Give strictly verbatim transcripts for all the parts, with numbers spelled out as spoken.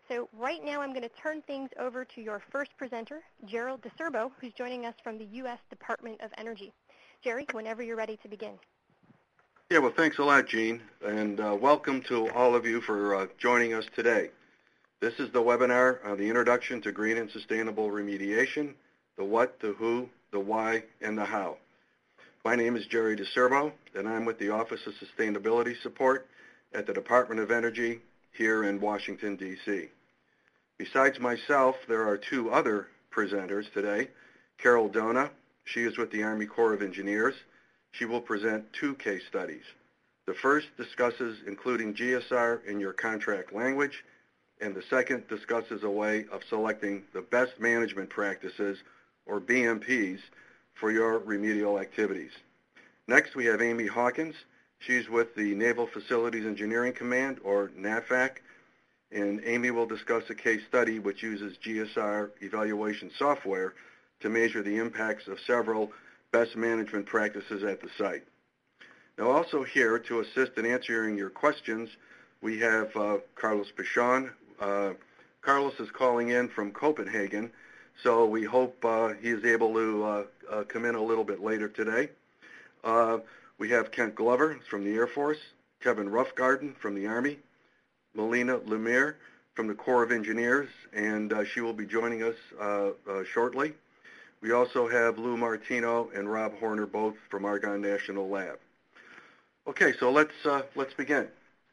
So right now I'm going to turn things over to your first presenter, Gerald DeCerbo, who's joining us from the U S Department of Energy. Jerry, whenever you're ready to begin. Yeah, well, thanks a lot, Jean, and uh, welcome to all of you for uh, joining us today. This is the webinar on the Introduction to Green and Sustainable Remediation, the what, the who, the why, and the how. My name is Jerry DeCerbo, and I'm with the Office of Sustainability Support at the Department of Energy here in Washington, D C Besides myself, there are two other presenters today. Carol Dona, she is with the Army Corps of Engineers. She will present two case studies. The first discusses including G S R in your contract language, and the second discusses a way of selecting the best management practices, or B M Ps, for your remedial activities. Next, we have Amy Hawkins. She's with the Naval Facilities Engineering Command, or NAVFAC, and Amy will discuss a case study which uses G S R evaluation software to measure the impacts of several best management practices at the site. Now, also here to assist in answering your questions, we have uh, Carlos Pichon. Uh, Carlos is calling in from Copenhagen, so we hope uh, he is able to uh, uh, come in a little bit later today. Uh, we have Kent Glover from the Air Force, Kevin Roughgarden from the Army, Melina Lemire from the Corps of Engineers, and uh, she will be joining us uh, uh, shortly. We also have Lou Martino and Rob Horner, both from Argonne National Lab. Okay, so let's uh, let's begin.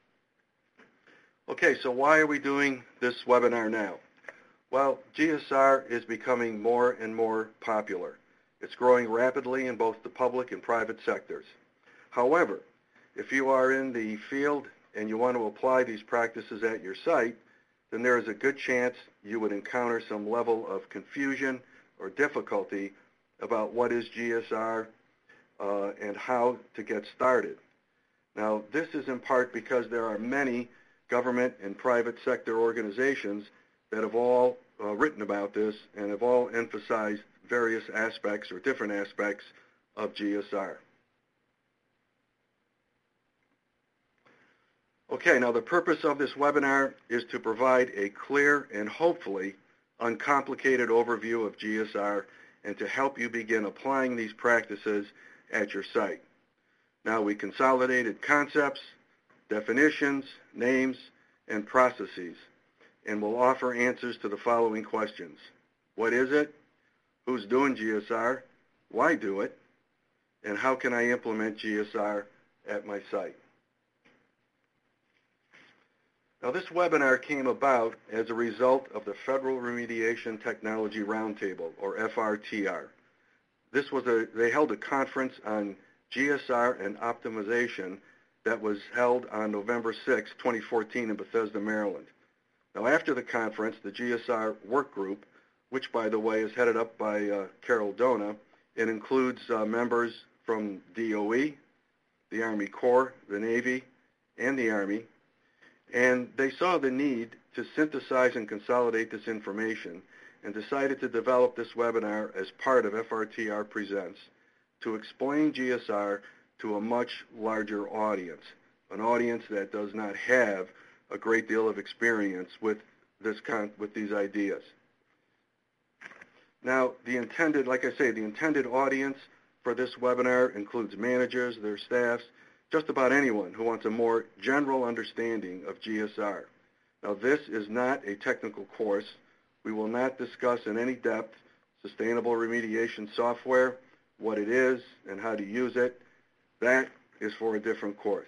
Okay, so why are we doing this webinar now? Well, G S R is becoming more and more popular. It's growing rapidly in both the public and private sectors. However, if you are in the field and you want to apply these practices at your site, then there is a good chance you would encounter some level of confusion or difficulty about what is G S R uh, and how to get started. Now, this is in part because there are many government and private sector organizations that have all uh, written about this and have all emphasized various aspects or different aspects of G S R. Okay, now the purpose of this webinar is to provide a clear and hopefully uncomplicated overview of G S R and to help you begin applying these practices at your site. Now, we consolidated concepts, definitions, names, and processes, and will offer answers to the following questions. What is it? Who's doing G S R? Why do it? And how can I implement G S R at my site? Now, this webinar came about as a result of the Federal Remediation Technology Roundtable, or F R T R. This was a, they held a conference on G S R and optimization that was held on November sixth, twenty fourteen in Bethesda, Maryland. Now, after the conference, the G S R work group, which, by the way, is headed up by uh, Carol Dona, it includes uh, members from D O E, the Army Corps, the Navy, and the Army, and they saw the need to synthesize and consolidate this information and decided to develop this webinar as part of F R T R Presents to explain G S R to a much larger audience, an audience that does not have a great deal of experience with this con with these ideas. Now, the intended, like I say, the intended audience for this webinar includes managers, their staffs, just about anyone who wants a more general understanding of G S R. Now, this is not a technical course. We will not discuss in any depth sustainable remediation software, what it is, and how to use it. That is for a different course.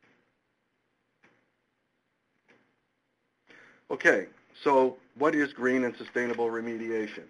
Okay, so what is green and sustainable remediation?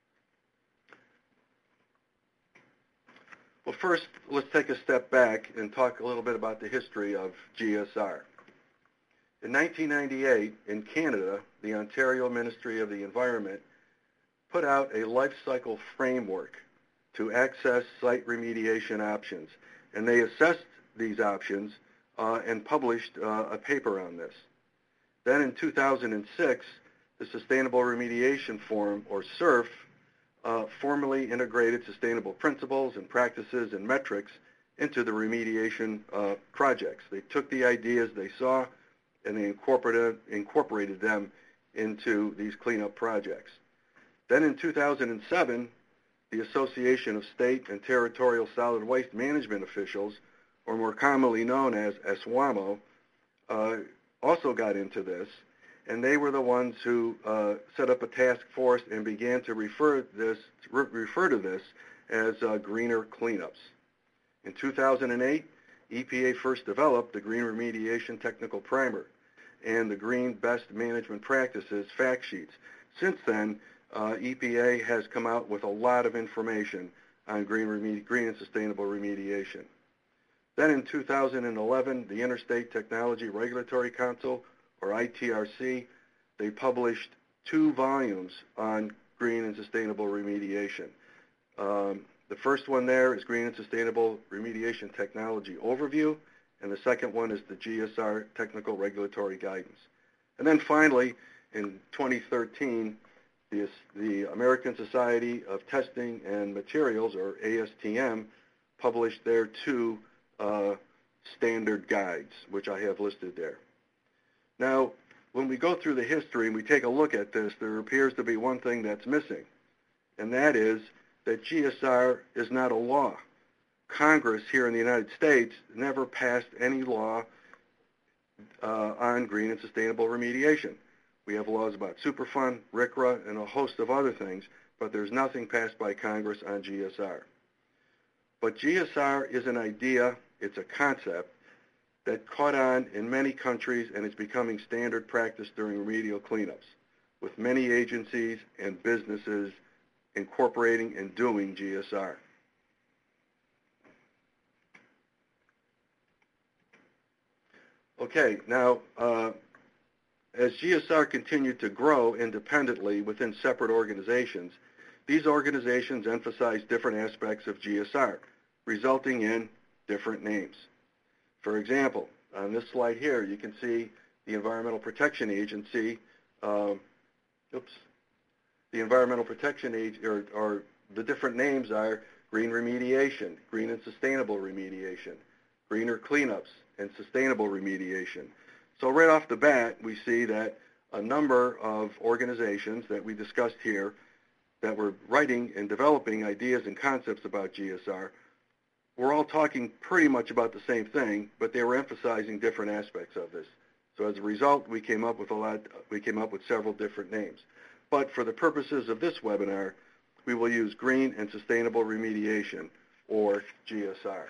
Well, first, let's take a step back and talk a little bit about the history of G S R. In nineteen ninety-eight, in Canada, the Ontario Ministry of the Environment put out a life cycle framework to access site remediation options, and they assessed these options uh, and published uh, a paper on this. Then in two thousand six, the Sustainable Remediation Forum, or S U R F, uh, formally integrated sustainable principles and practices and metrics into the remediation uh, projects. They took the ideas they saw and they incorporated, incorporated them into these cleanup projects. Then in two thousand seven, the Association of State and Territorial Solid Waste Management Officials, or more commonly known as ASWAMO, uh, also got into this, and they were the ones who uh, set up a task force and began to refer this re- refer to this as uh, greener cleanups. In two thousand eight, E P A first developed the Green Remediation Technical Primer and the Green Best Management Practices fact sheets. Since then, uh, E P A has come out with a lot of information on green, remedi- green and sustainable remediation. Then in two thousand eleven, the Interstate Technology Regulatory Council, or I T R C, they published two volumes on green and sustainable remediation. Um, the first one there is Green and Sustainable Remediation Technology Overview, and the second one is the G S R Technical Regulatory Guidance. And then finally, in twenty thirteen, the, the American Society of Testing and Materials, or A S T M, published their two uh, standard guides, which I have listed there. Now, when we go through the history and we take a look at this, there appears to be one thing that's missing, and that is that G S R is not a law. Congress here in the United States never passed any law uh, on green and sustainable remediation. We have laws about Superfund, R C R A, and a host of other things, but there's nothing passed by Congress on G S R. But G S R is an idea, it's a concept, that caught on in many countries and is becoming standard practice during remedial cleanups, with many agencies and businesses incorporating and doing G S R. Okay, now, uh, as G S R continued to grow independently within separate organizations, these organizations emphasize different aspects of G S R, resulting in different names. For example, on this slide here, you can see the Environmental Protection Agency, um, oops, the Environmental Protection Agency, or, or the different names are Green Remediation, Green and Sustainable Remediation, Greener Cleanups, and Sustainable Remediation. So right off the bat, we see that a number of organizations that we discussed here that were writing and developing ideas and concepts about G S R were all talking pretty much about the same thing, but they were emphasizing different aspects of this. So as a result, we came up with a lot, we came up with several different names. But for the purposes of this webinar, we will use Green and Sustainable Remediation, or G S R.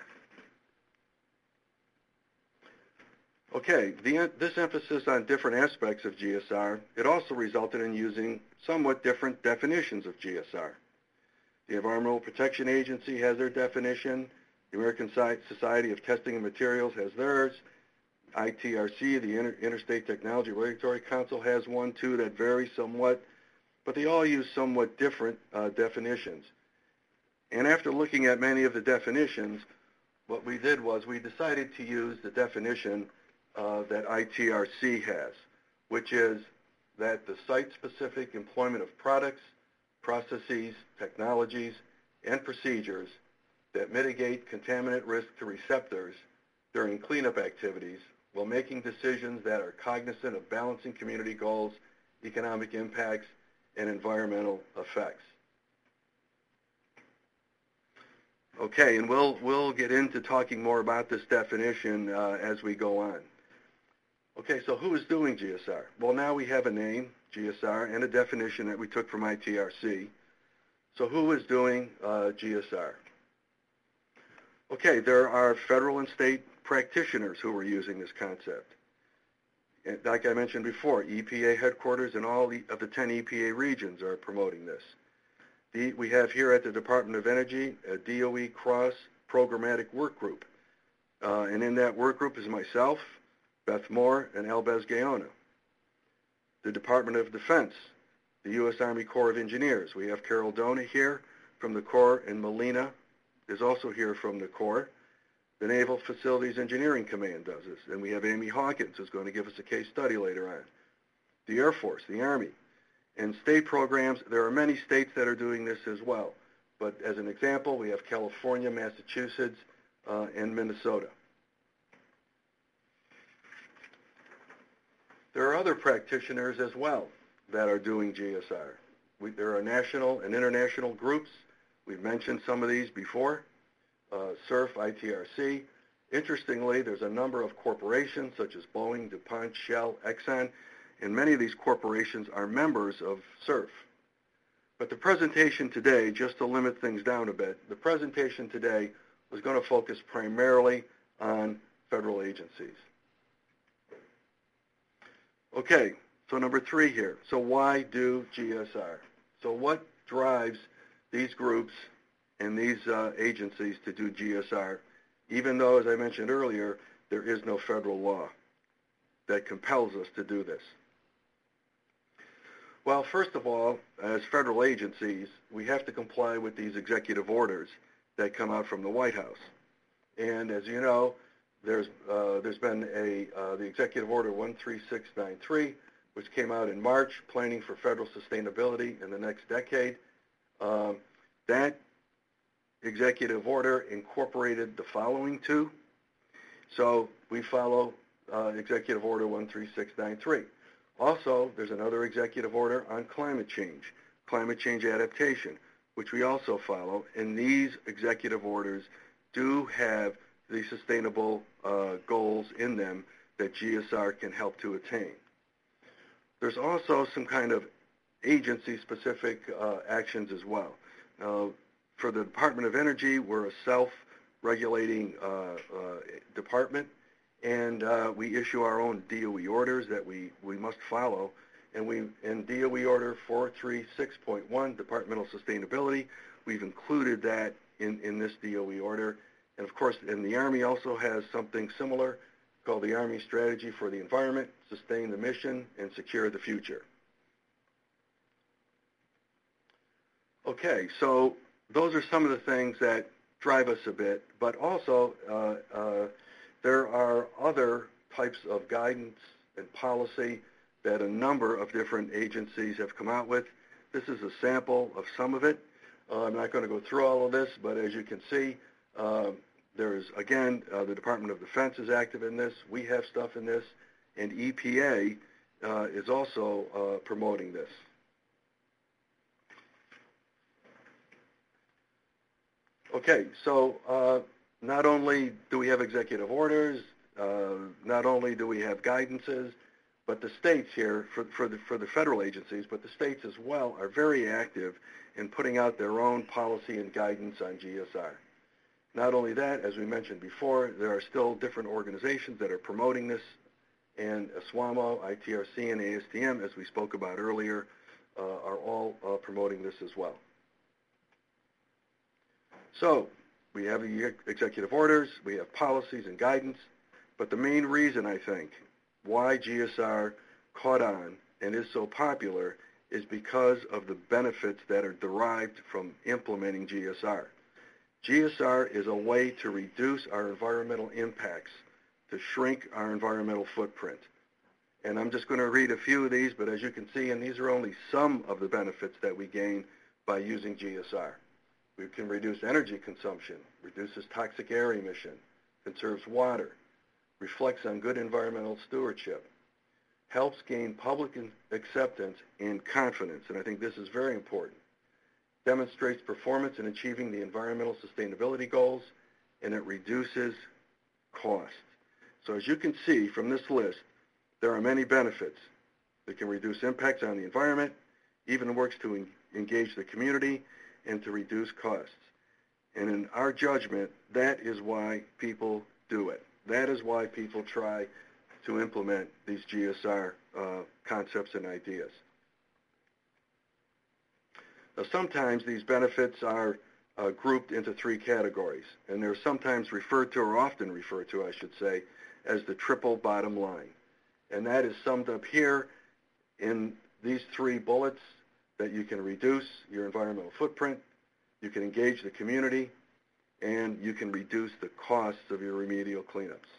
Okay, the, this emphasis on different aspects of G S R, it also resulted in using somewhat different definitions of G S R. The Environmental Protection Agency has their definition. The American Society of Testing and Materials has theirs. I T R C, the Inter Interstate Technology Regulatory Council, has one too that varies somewhat, but they all use somewhat different uh, definitions. And after looking at many of the definitions, what we did was we decided to use the definition uh, that I T R C has, which is that the site-specific employment of products, processes, technologies, and procedures that mitigate contaminant risk to receptors during cleanup activities while making decisions that are cognizant of balancing community goals, economic impacts, and environmental effects. Okay, and we'll, we'll get into talking more about this definition uh, as we go on. Okay, so who is doing G S R? Well, now we have a name, G S R, and a definition that we took from I T R C. So who is doing uh, G S R? Okay, there are federal and state practitioners who are using this concept. And like I mentioned before, E P A headquarters in all of the ten E P A regions are promoting this. The, we have here at the Department of Energy a D O E Cross Programmatic Work Group. Uh, and in that work group is myself, Beth Moore, and Elbez Gaona. The Department of Defense, the U S Army Corps of Engineers. We have Carol Dona here from the Corps, and Melina is also here from the Corps. The Naval Facilities Engineering Command does this, and we have Amy Hawkins who's going to give us a case study later on. The Air Force, the Army, and state programs. There are many states that are doing this as well, but as an example, we have California, Massachusetts, uh, and Minnesota. There are other practitioners as well. that are doing G S R. We, there are national and international groups. We've mentioned some of these before. Uh, S E R F, I T R C. Interestingly, there's a number of corporations such as Boeing, DuPont, Shell, Exxon, and many of these corporations are members of S E R F. But the presentation today, just to limit things down a bit, the presentation today was going to focus primarily on federal agencies. Okay, so number three here. So why do G S R? So what drives these groups and these uh, agencies to do G S R, even though, as I mentioned earlier, there is no federal law that compels us to do this? Well, first of all, as federal agencies, we have to comply with these executive orders that come out from the White House. And as you know, there's uh, there's been a uh, the Executive Order one three six nine three, which came out in March, planning for federal sustainability in the next decade. Um, that executive order incorporated the following two. So we follow uh, Executive Order one three six nine three. Also, there's another executive order on climate change, climate change adaptation, which we also follow. And these executive orders do have the sustainable uh, goals in them that G S R can help to attain. There's also some kind of agency-specific uh, actions as well. Now, for the Department of Energy, we're a self-regulating uh, uh, department, and uh, we issue our own D O E orders that we, we must follow. And we, in D O E Order four three six point one, Departmental Sustainability, we've included that in, in this D O E order. And of course, and the Army also has something similar called the Army Strategy for the Environment, Sustain the Mission, and Secure the Future. Okay, so those are some of the things that drive us a bit, but also uh, uh, there are other types of guidance and policy that a number of different agencies have come out with. This is a sample of some of it. Uh, I'm not going to go through all of this, but as you can see, uh, there's, again, uh, the Department of Defense is active in this. We have stuff in this, and E P A uh, is also uh, promoting this. Okay, so uh, not only do we have executive orders, uh, not only do we have guidances, but the states here, for, for, the, for the federal agencies, but the states as well, are very active in putting out their own policy and guidance on G S R. Not only that, as we mentioned before, there are still different organizations that are promoting this, and SWAMO, I T R C, and A S T M, as we spoke about earlier, uh, are all uh, promoting this as well. So we have the executive orders, we have policies and guidance, but the main reason, I think, why G S R caught on and is so popular is because of the benefits that are derived from implementing G S R. G S R is a way to reduce our environmental impacts, to shrink our environmental footprint. And I'm just going to read a few of these, but as you can see, and these are only some of the benefits that we gain by using G S R. We can reduce energy consumption, reduces toxic air emission, conserves water, reflects on good environmental stewardship, helps gain public acceptance and confidence, and I think this is very important, demonstrates performance in achieving the environmental sustainability goals, and it reduces costs. So as you can see from this list, there are many benefits. It can reduce impacts on the environment, even works to en- engage the community, and to reduce costs. And in our judgment, that is why people do it. That is why people try to implement these G S R uh, concepts and ideas. Now, sometimes these benefits are uh, grouped into three categories, and they're sometimes referred to, or often referred to, I should say, as the triple bottom line. And that is summed up here in these three bullets: that you can reduce your environmental footprint, you can engage the community, and you can reduce the costs of your remedial cleanups.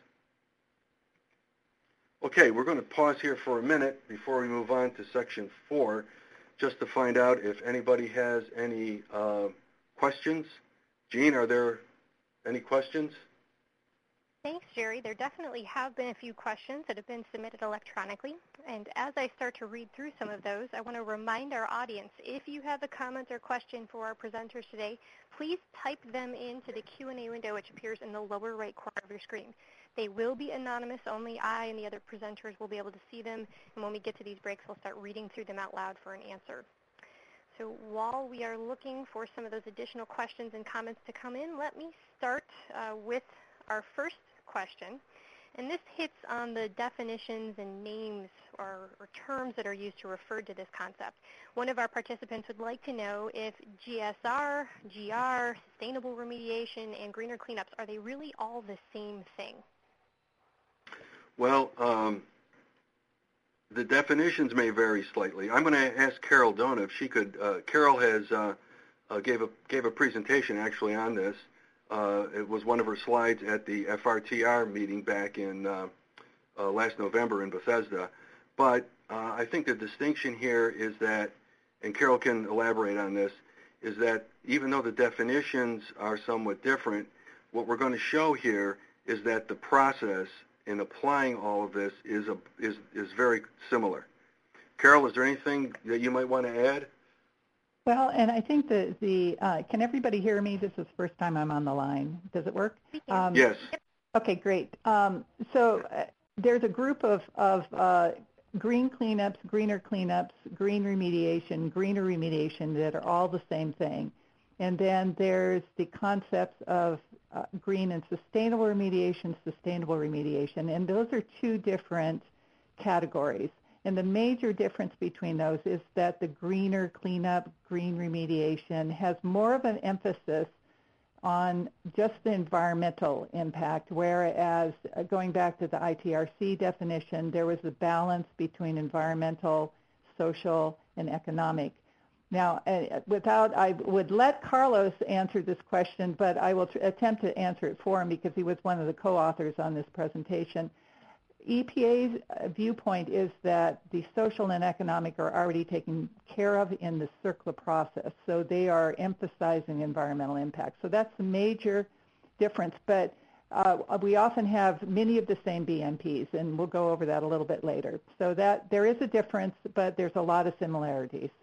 Okay, we're going to pause here for a minute before we move on to section four, just to find out if anybody has any uh, questions. Jean, are there any questions? Thanks, Jerry. There definitely have been a few questions that have been submitted electronically. And as I start to read through some of those, I want to remind our audience, if you have a comment or question for our presenters today, please type them into the Q and A window which appears in the lower right corner of your screen. They will be anonymous. Only I and the other presenters will be able to see them. And when we get to these breaks, we'll start reading through them out loud for an answer. So while we are looking for some of those additional questions and comments to come in, let me start uh, with our first question. And this hits on the definitions and names or, or terms that are used to refer to this concept. One of our participants would like to know if G S R, G R, sustainable remediation, and greener cleanups, are they really all the same thing? Well, um, the definitions may vary slightly. I'm going to ask Carol Dona if she could. Uh, Carol has uh, uh, gave a gave a presentation actually on this. Uh, it was one of her slides at the F R T R meeting back in uh, uh, last November in Bethesda. But uh, I think the distinction here is that, and Carol can elaborate on this, is that even though the definitions are somewhat different, what we're going to show here is that the process in applying all of this is a, is is very similar. Carol, is there anything that you might want to add? Well, and I think that the, uh, can everybody hear me? This is the first time I'm on the line. Does it work? Um, yes. Okay, great. Um, so uh, there's a group of, of uh, green cleanups, greener cleanups, green remediation, greener remediation that are all the same thing. And then there's the concepts of uh, green and sustainable remediation, sustainable remediation, and those are two different categories. And the major difference between those is that the greener cleanup, green remediation has more of an emphasis on just the environmental impact, whereas uh, going back to the I T R C definition, there was a balance between environmental, social, and economic. Now, uh, without, I would let Carlos answer this question, but I will tr- attempt to answer it for him because he was one of the co-authors on this presentation. E P A's viewpoint is that the social and economic are already taken care of in the CERCLA process, so they are emphasizing environmental impact. So that's the major difference, but uh, we often have many of the same B M Ps, and we'll go over that a little bit later. So that there is a difference, but there's a lot of similarities.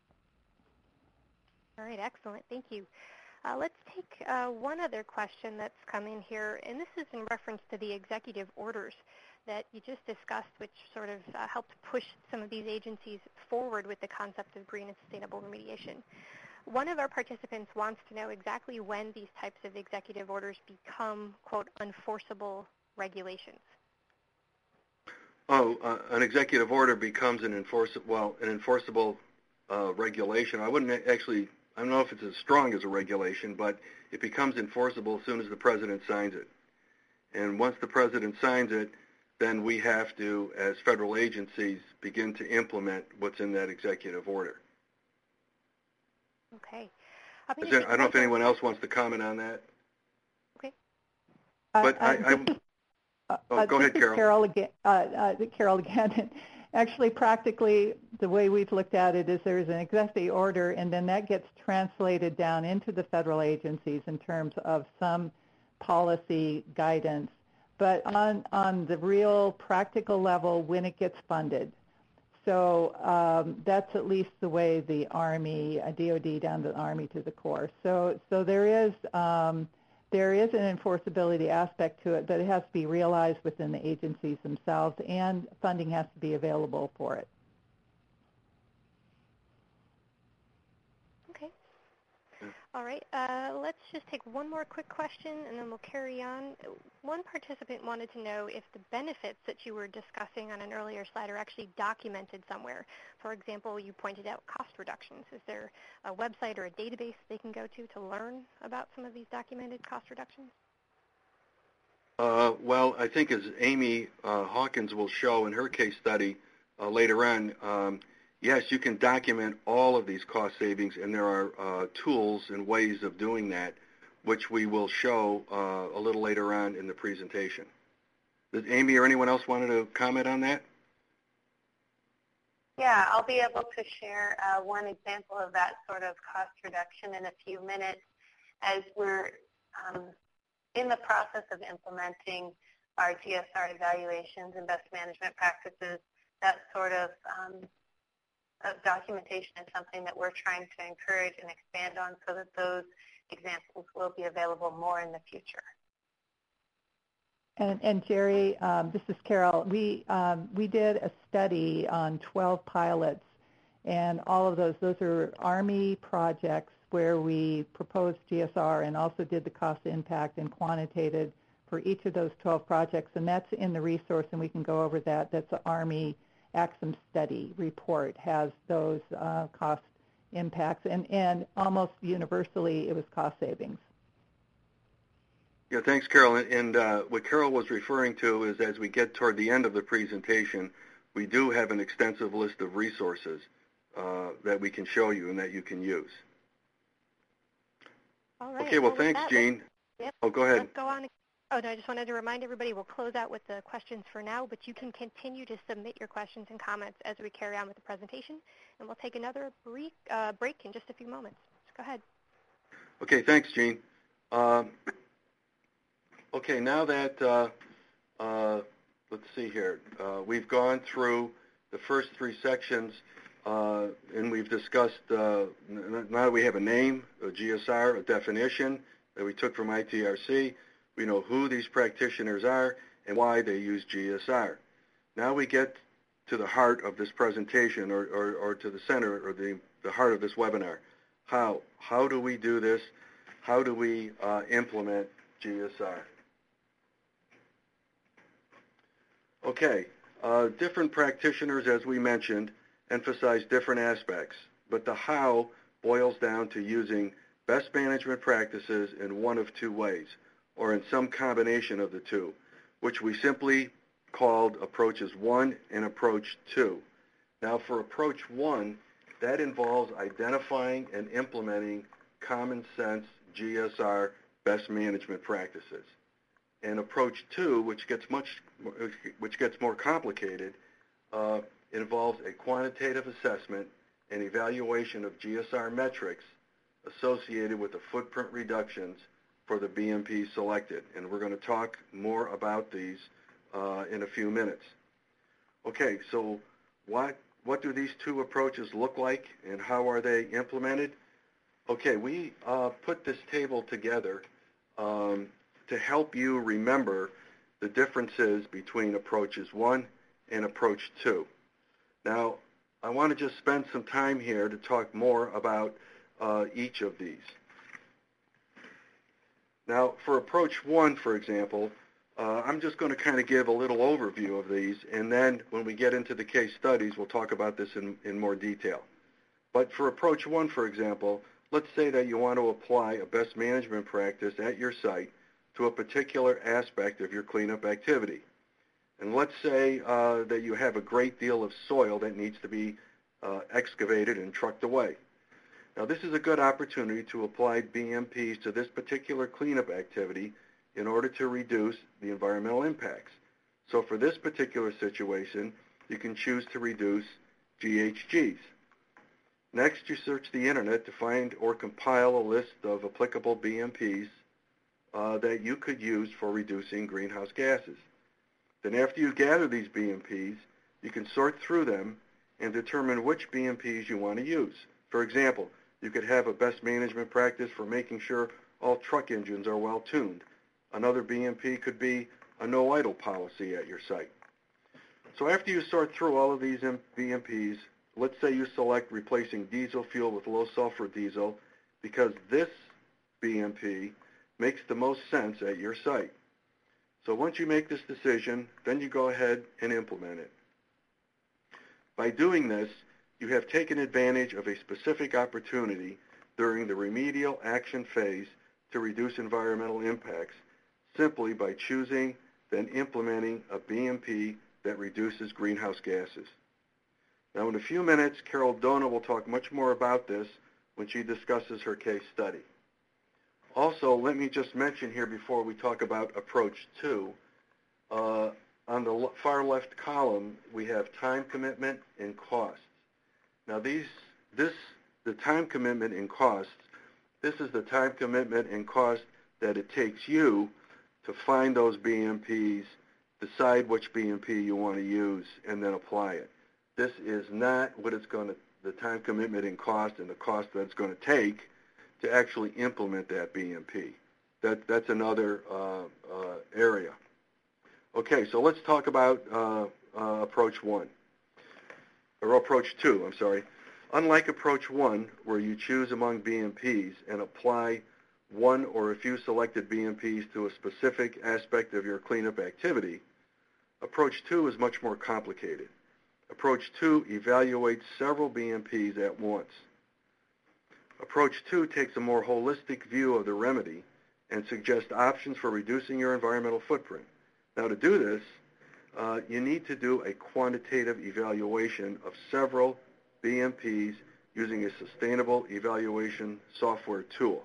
All right, excellent. Thank you. Uh, let's take uh, one other question that's come in here, and this is in reference to the executive orders that you just discussed, which sort of uh, helped push some of these agencies forward with the concept of green and sustainable remediation. One of our participants wants to know exactly when these types of executive orders become, quote, enforceable regulations. Oh, uh, an executive order becomes an enforceable, well, an enforceable uh, regulation. I wouldn't actually, I don't know if it's as strong as a regulation, but it becomes enforceable as soon as the president signs it. And once the president signs it, then we have to, as federal agencies, begin to implement what's in that executive order. Okay. There, I don't know if anyone else wants to comment on that. Okay. But uh, I, I, is, uh, oh, go uh, ahead, Carol. Carol again. Uh, uh, Carol again. Actually, practically, the way we've looked at it is there's an executive order, and then that gets translated down into the federal agencies in terms of some policy guidance. But on, on the real practical level, when it gets funded. So um, that's at least the way the Army, uh, D O D down to the Army to the Corps. So, so there is um, there is an enforceability aspect to it, but it has to be realized within the agencies themselves, and funding has to be available for it. Okay. All right, uh, let's just take one more quick question, and then we'll carry on. One participant wanted to know if the benefits that you were discussing on an earlier slide are actually documented somewhere. For example, you pointed out cost reductions. Is there a website or a database they can go to to learn about some of these documented cost reductions? Uh, well, I think as Amy uh, Hawkins will show in her case study uh, later on, um, yes, you can document all of these cost savings, and there are uh, tools and ways of doing that, which we will show uh, a little later on in the presentation. Does Amy or anyone else wanted to comment on that? Yeah, I'll be able to share uh, one example of that sort of cost reduction in a few minutes. As we're um, in the process of implementing our G S R evaluations and best management practices, that sort of, um, of documentation is something that we're trying to encourage and expand on so that those examples will be available more in the future. And, and Jerry, um, this is Carol. We, um, we did a study on twelve pilots, and all of those, those are Army projects where we proposed G S R and also did the cost impact and quantitated for each of those twelve projects, and that's in the resource, and we can go over that. That's the Army Axum study report, has those uh, cost impacts, and, and almost universally it was cost savings. Yeah, thanks, Carol. And uh, what Carol was referring to is as we get toward the end of the presentation, we do have an extensive list of resources uh, that we can show you and that you can use. All right. Okay, well, well thanks, that, Jean. Yep. Oh, go ahead. Let's go on. Oh, no, I just wanted to remind everybody we'll close out with the questions for now, but you can continue to submit your questions and comments as we carry on with the presentation, and we'll take another brief, uh, break in just a few moments. So go ahead. Okay, thanks, Jean. Um, okay, now that, uh, uh, let's see here, uh, we've gone through the first three sections, uh, and we've discussed, uh, now that we have a name, a G S R, a definition that we took from I T R C, we know who these practitioners are and why they use G S R. Now we get to the heart of this presentation, or, or, or to the center, or the, the heart of this webinar. How? How do we do this? How do we uh, implement G S R? Okay, uh, different practitioners, as we mentioned, emphasize different aspects, but the how boils down to using best management practices in one of two ways, or in some combination of the two, which we simply called approaches one and approach two. Now for approach one, that involves identifying and implementing common sense G S R best management practices. And approach two, which gets much, which gets more complicated, uh, involves a quantitative assessment and evaluation of G S R metrics associated with the footprint reductions for the B M P selected. And we're going to talk more about these uh, in a few minutes. Okay, so what, what do these two approaches look like and how are they implemented? Okay, we uh, put this table together um, to help you remember the differences between approaches one and approach two. Now, I want to just spend some time here to talk more about uh, each of these. Now, for approach one, for example, uh, I'm just going to kind of give a little overview of these, and then when we get into the case studies, we'll talk about this in, in more detail. But for approach one, for example, let's say that you want to apply a best management practice at your site to a particular aspect of your cleanup activity. And let's say uh, that you have a great deal of soil that needs to be uh, excavated and trucked away. Now, this is a good opportunity to apply B M Ps to this particular cleanup activity in order to reduce the environmental impacts. So for this particular situation, you can choose to reduce G H Gs. Next, you search the internet to find or compile a list of applicable B M Ps uh, that you could use for reducing greenhouse gases. Then after you gather these B M Ps, you can sort through them and determine which B M Ps you want to use. For example, you could have a best management practice for making sure all truck engines are well tuned. Another B M P could be a no idle policy at your site. So after you sort through all of these B M Ps, let's say you select replacing diesel fuel with low sulfur diesel because this B M P makes the most sense at your site. So once you make this decision, then you go ahead and implement it. By doing this, you have taken advantage of a specific opportunity during the remedial action phase to reduce environmental impacts simply by choosing then implementing a B M P that reduces greenhouse gases. Now in a few minutes, Carol Dona will talk much more about this when she discusses her case study. Also, let me just mention here before we talk about approach two, uh, on the far left column, we have time commitment and costs. Now these, this, the time commitment and costs, this is the time commitment and cost that it takes you to find those B M Ps, decide which B M P you want to use, and then apply it. This is not what it's going to, the time commitment and cost and the cost that it's going to take to actually implement that B M P. That, that's another uh, uh, area. Okay, so let's talk about uh, uh, approach one, or approach two, I'm sorry. Unlike approach one, where you choose among B M Ps and apply one or a few selected B M Ps to a specific aspect of your cleanup activity, approach two is much more complicated. Approach two evaluates several B M Ps at once. Approach two takes a more holistic view of the remedy and suggests options for reducing your environmental footprint. Now, to do this, uh, you need to do a quantitative evaluation of several B M Ps using a sustainable evaluation software tool.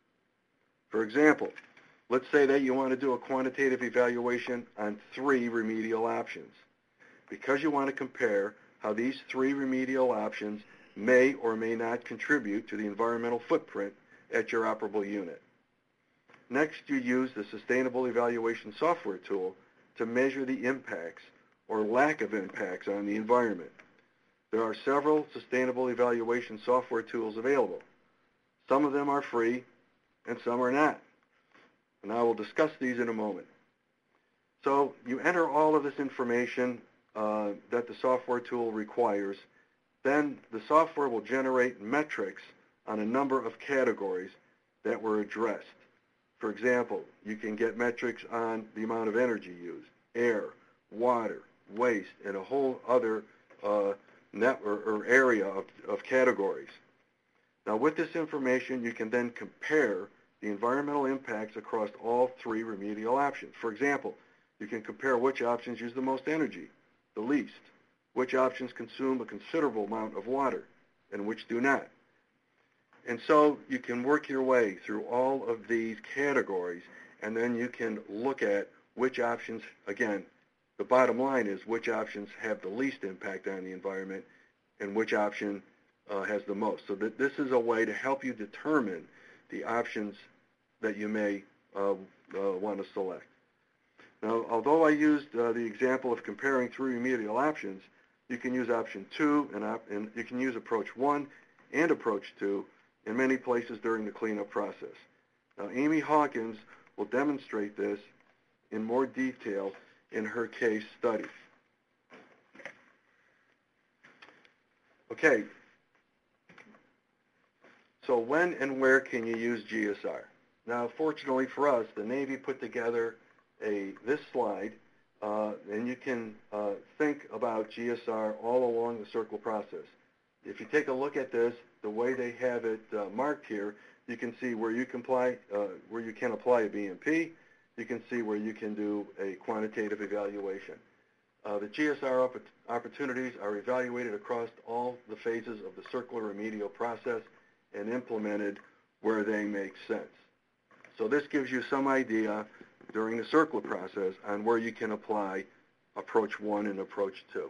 For example, let's say that you want to do a quantitative evaluation on three remedial options, because you want to compare how these three remedial options may or may not contribute to the environmental footprint at your operable unit. Next, you use the Sustainable Evaluation Software tool to measure the impacts or lack of impacts on the environment. There are several Sustainable Evaluation Software tools available. Some of them are free and some are not. And I will discuss these in a moment. So you enter all of this information uh, that the software tool requires. Then the software will generate metrics on a number of categories that were addressed. For example, you can get metrics on the amount of energy used, air, water, waste, and a whole other uh, net or, or area of, of categories. Now, with this information, you can then compare the environmental impacts across all three remedial options. For example, you can compare which options use the most energy, the least, which options consume a considerable amount of water, and which do not. And so you can work your way through all of these categories, and then you can look at which options, again, the bottom line is which options have the least impact on the environment and which option uh, has the most. So that this is a way to help you determine the options that you may uh, uh, want to select. Now, although I used uh, the example of comparing three remedial options, you can use option two and, op and you can use approach one and approach two in many places during the cleanup process. Now, Amy Hawkins will demonstrate this in more detail in her case study. Okay, so when and where can you use G S R? Now, fortunately for us, the Navy put together a this slide, uh, and you can uh, think about G S R all along the circle process. If you take a look at this, the way they have it uh, marked here, you can see where you can apply, uh, where you can apply a B M P. You can see where you can do a quantitative evaluation. Uh, the G S R opp opportunities are evaluated across all the phases of the circular remedial process and implemented where they make sense. So this gives you some idea during the circular process on where you can apply approach one and approach two.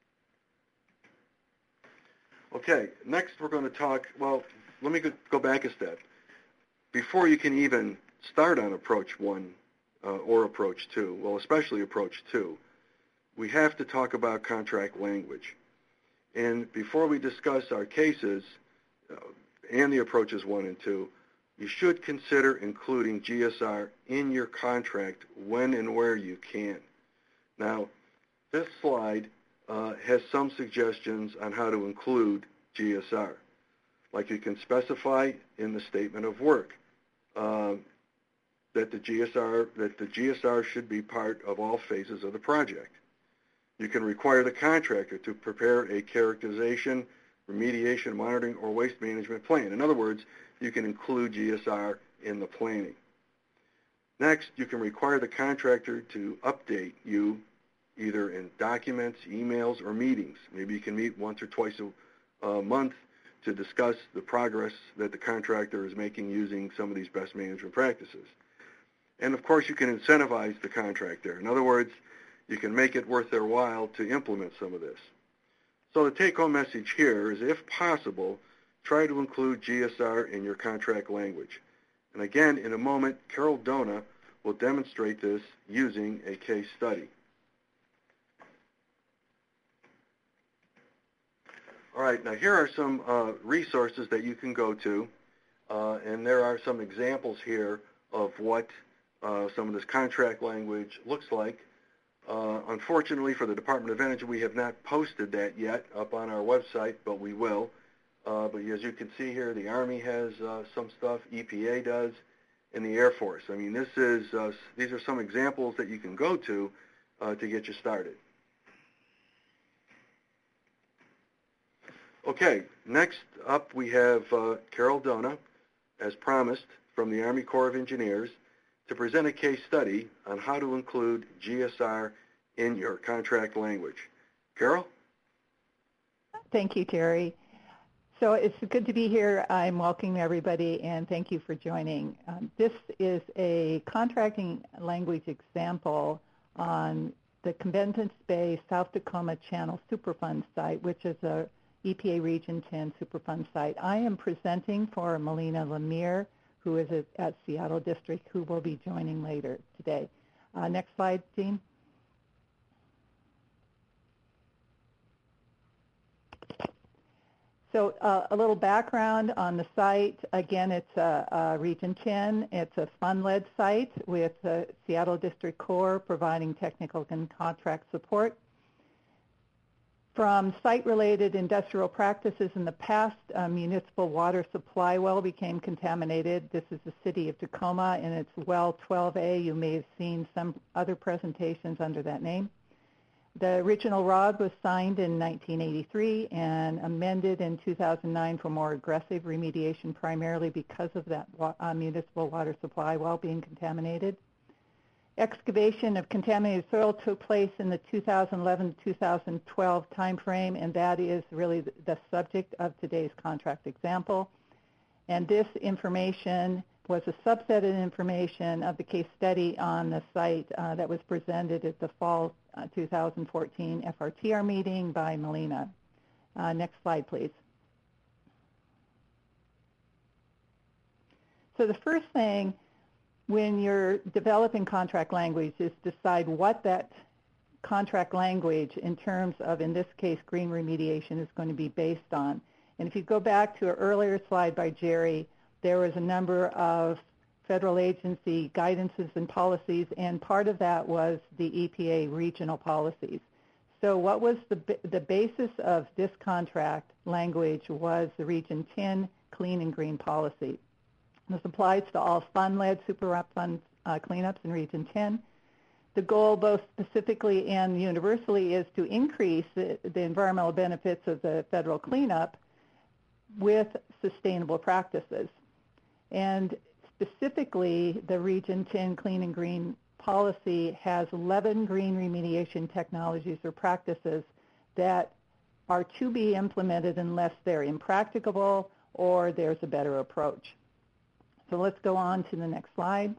Okay, next we're going to talk, well, let me go back a step. Before you can even start on approach one uh, or approach two, well, especially approach two, we have to talk about contract language. And before we discuss our cases uh, and the approaches one and two, you should consider including G S R in your contract when and where you can. Now, this slide uh, has some suggestions on how to include G S R. Like you can specify in the statement of work uh, that the G S R that the G S R should be part of all phases of the project. You can require the contractor to prepare a characterization, remediation, monitoring, or waste management plan. In other words, you can include G S R in the planning. Next, you can require the contractor to update you either in documents, emails, or meetings. Maybe you can meet once or twice a, a month to discuss the progress that the contractor is making using some of these best management practices. And of course, you can incentivize the contractor. In other words, you can make it worth their while to implement some of this. So the take-home message here is, if possible, try to include G S R in your contract language. And again, in a moment, Carol Dona will demonstrate this using a case study. All right, now here are some uh, resources that you can go to, uh, and there are some examples here of what uh, some of this contract language looks like. Uh, unfortunately for the Department of Energy, we have not posted that yet up on our website, but we will. Uh, but as you can see here, the Army has uh, some stuff, E P A does, and the Air Force. I mean, this is uh, these are some examples that you can go to uh, to get you started. Okay, next up we have uh, Carol Dona, as promised, from the Army Corps of Engineers, to present a case study on how to include G S R in your contract language. Carol? Thank you, Terry. So it's good to be here. I'm welcoming everybody, and thank you for joining. Um, this is a contracting language example on the Independence Bay, South Tacoma Channel Superfund site, which is a E P A Region ten Superfund site. I am presenting for Melina Lemire, who is at, at Seattle District, who will be joining later today. Uh, next slide, Jean. So uh, a little background on the site. Again, it's a, a Region ten. It's a fund-led site with the Seattle District Corps providing technical and contract support. From site-related industrial practices in the past, a municipal water supply well became contaminated. This is the city of Tacoma, and it's well twelve A. You may have seen some other presentations under that name. The original R O D was signed in nineteen eighty-three and amended in two thousand nine for more aggressive remediation, primarily because of that uh, municipal water supply well being contaminated. Excavation of contaminated soil took place in the two thousand eleven to two thousand twelve timeframe, and that is really the subject of today's contract example. And this information was a subset of information of the case study on the site uh, that was presented at the fall uh, two thousand fourteen F R T R meeting by Melina. Uh, next slide, please. So the first thing when you're developing contract language is decide what that contract language in terms of, in this case, green remediation is going to be based on. And if you go back to an earlier slide by Jerry, there was a number of federal agency guidances and policies, and part of that was the E P A regional policies. So what was the, the basis of this contract language was the Region ten Clean and Green Policy. This applies to all fund-led super fund uh, cleanups in Region ten. The goal, both specifically and universally, is to increase the, the environmental benefits of the federal cleanup with sustainable practices. And specifically, the Region ten Clean and Green Policy has eleven green remediation technologies or practices that are to be implemented unless they're impracticable or there's a better approach. So let's go on to the next slide.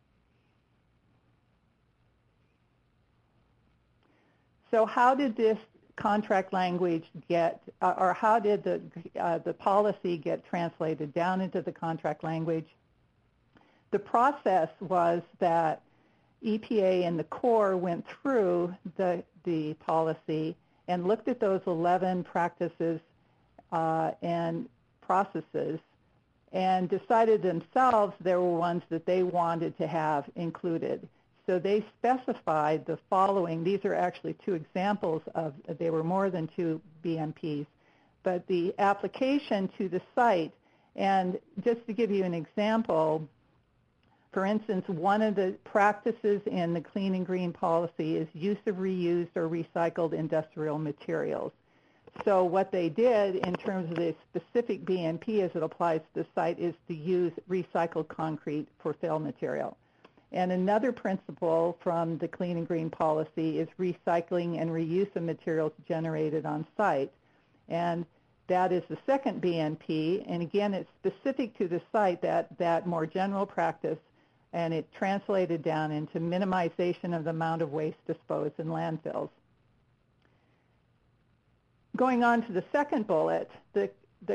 So how did this contract language get, uh, or how did the, uh, the policy get translated down into the contract language? The process was that E P A and the Corps went through the, the policy and looked at those eleven practices uh, and processes and decided themselves there were ones that they wanted to have included. So they specified the following. These are actually two examples of, they were more than two B M Ps, but the application to the site, and just to give you an example, for instance, one of the practices in the Clean and Green Policy is use of reused or recycled industrial materials. So what they did in terms of the specific B M P as it applies to the site is to use recycled concrete for fill material. And another principle from the Clean and Green Policy is recycling and reuse of materials generated on site. And that is the second B M P. And again, it's specific to the site, that, that more general practice, and it translated down into minimization of the amount of waste disposed in landfills. Going on to the second bullet, the, the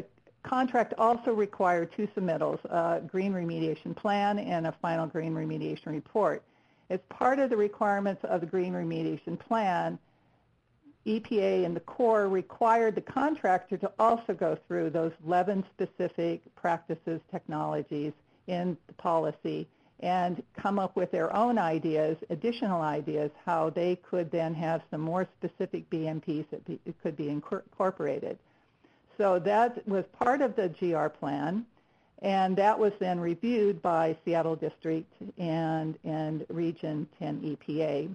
contract also required two submittals, a green remediation plan and a final green remediation report. As part of the requirements of the green remediation plan, E P A and the Corps required the contractor to also go through those eleven specific practices, technologies in the policy and come up with their own ideas, additional ideas, how they could then have some more specific B M Ps that be, could be incorporated. So that was part of the G R plan, and that was then reviewed by Seattle District and, and Region ten E P A.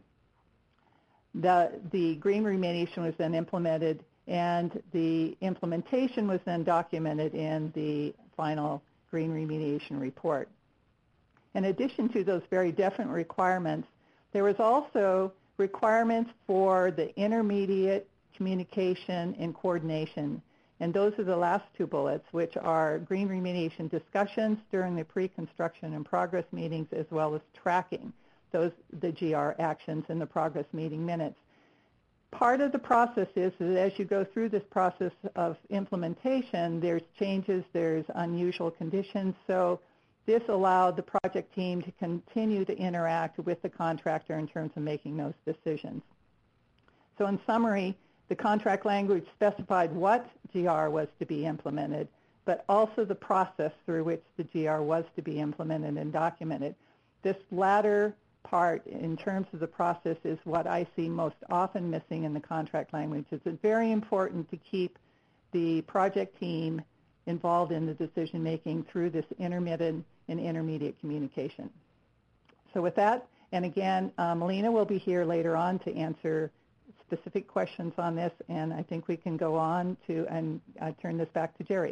The, the green remediation was then implemented, and the implementation was then documented in the final green remediation report. In addition to those very definite requirements, there was also requirements for the intermediate communication and coordination. And those are the last two bullets, which are green remediation discussions during the pre-construction and progress meetings, as well as tracking those the G R actions in the progress meeting minutes. Part of the process is that as you go through this process of implementation, there's changes, there's unusual conditions. So this allowed the project team to continue to interact with the contractor in terms of making those decisions. So in summary, the contract language specified what G R was to be implemented, but also the process through which the G R was to be implemented and documented. This latter part in terms of the process is what I see most often missing in the contract language. It's very important to keep the project team involved in the decision making through this intermittent and intermediate communication. So with that, and again, uh, Melina will be here later on to answer specific questions on this, and I think we can go on to and uh, turn this back to Jerry.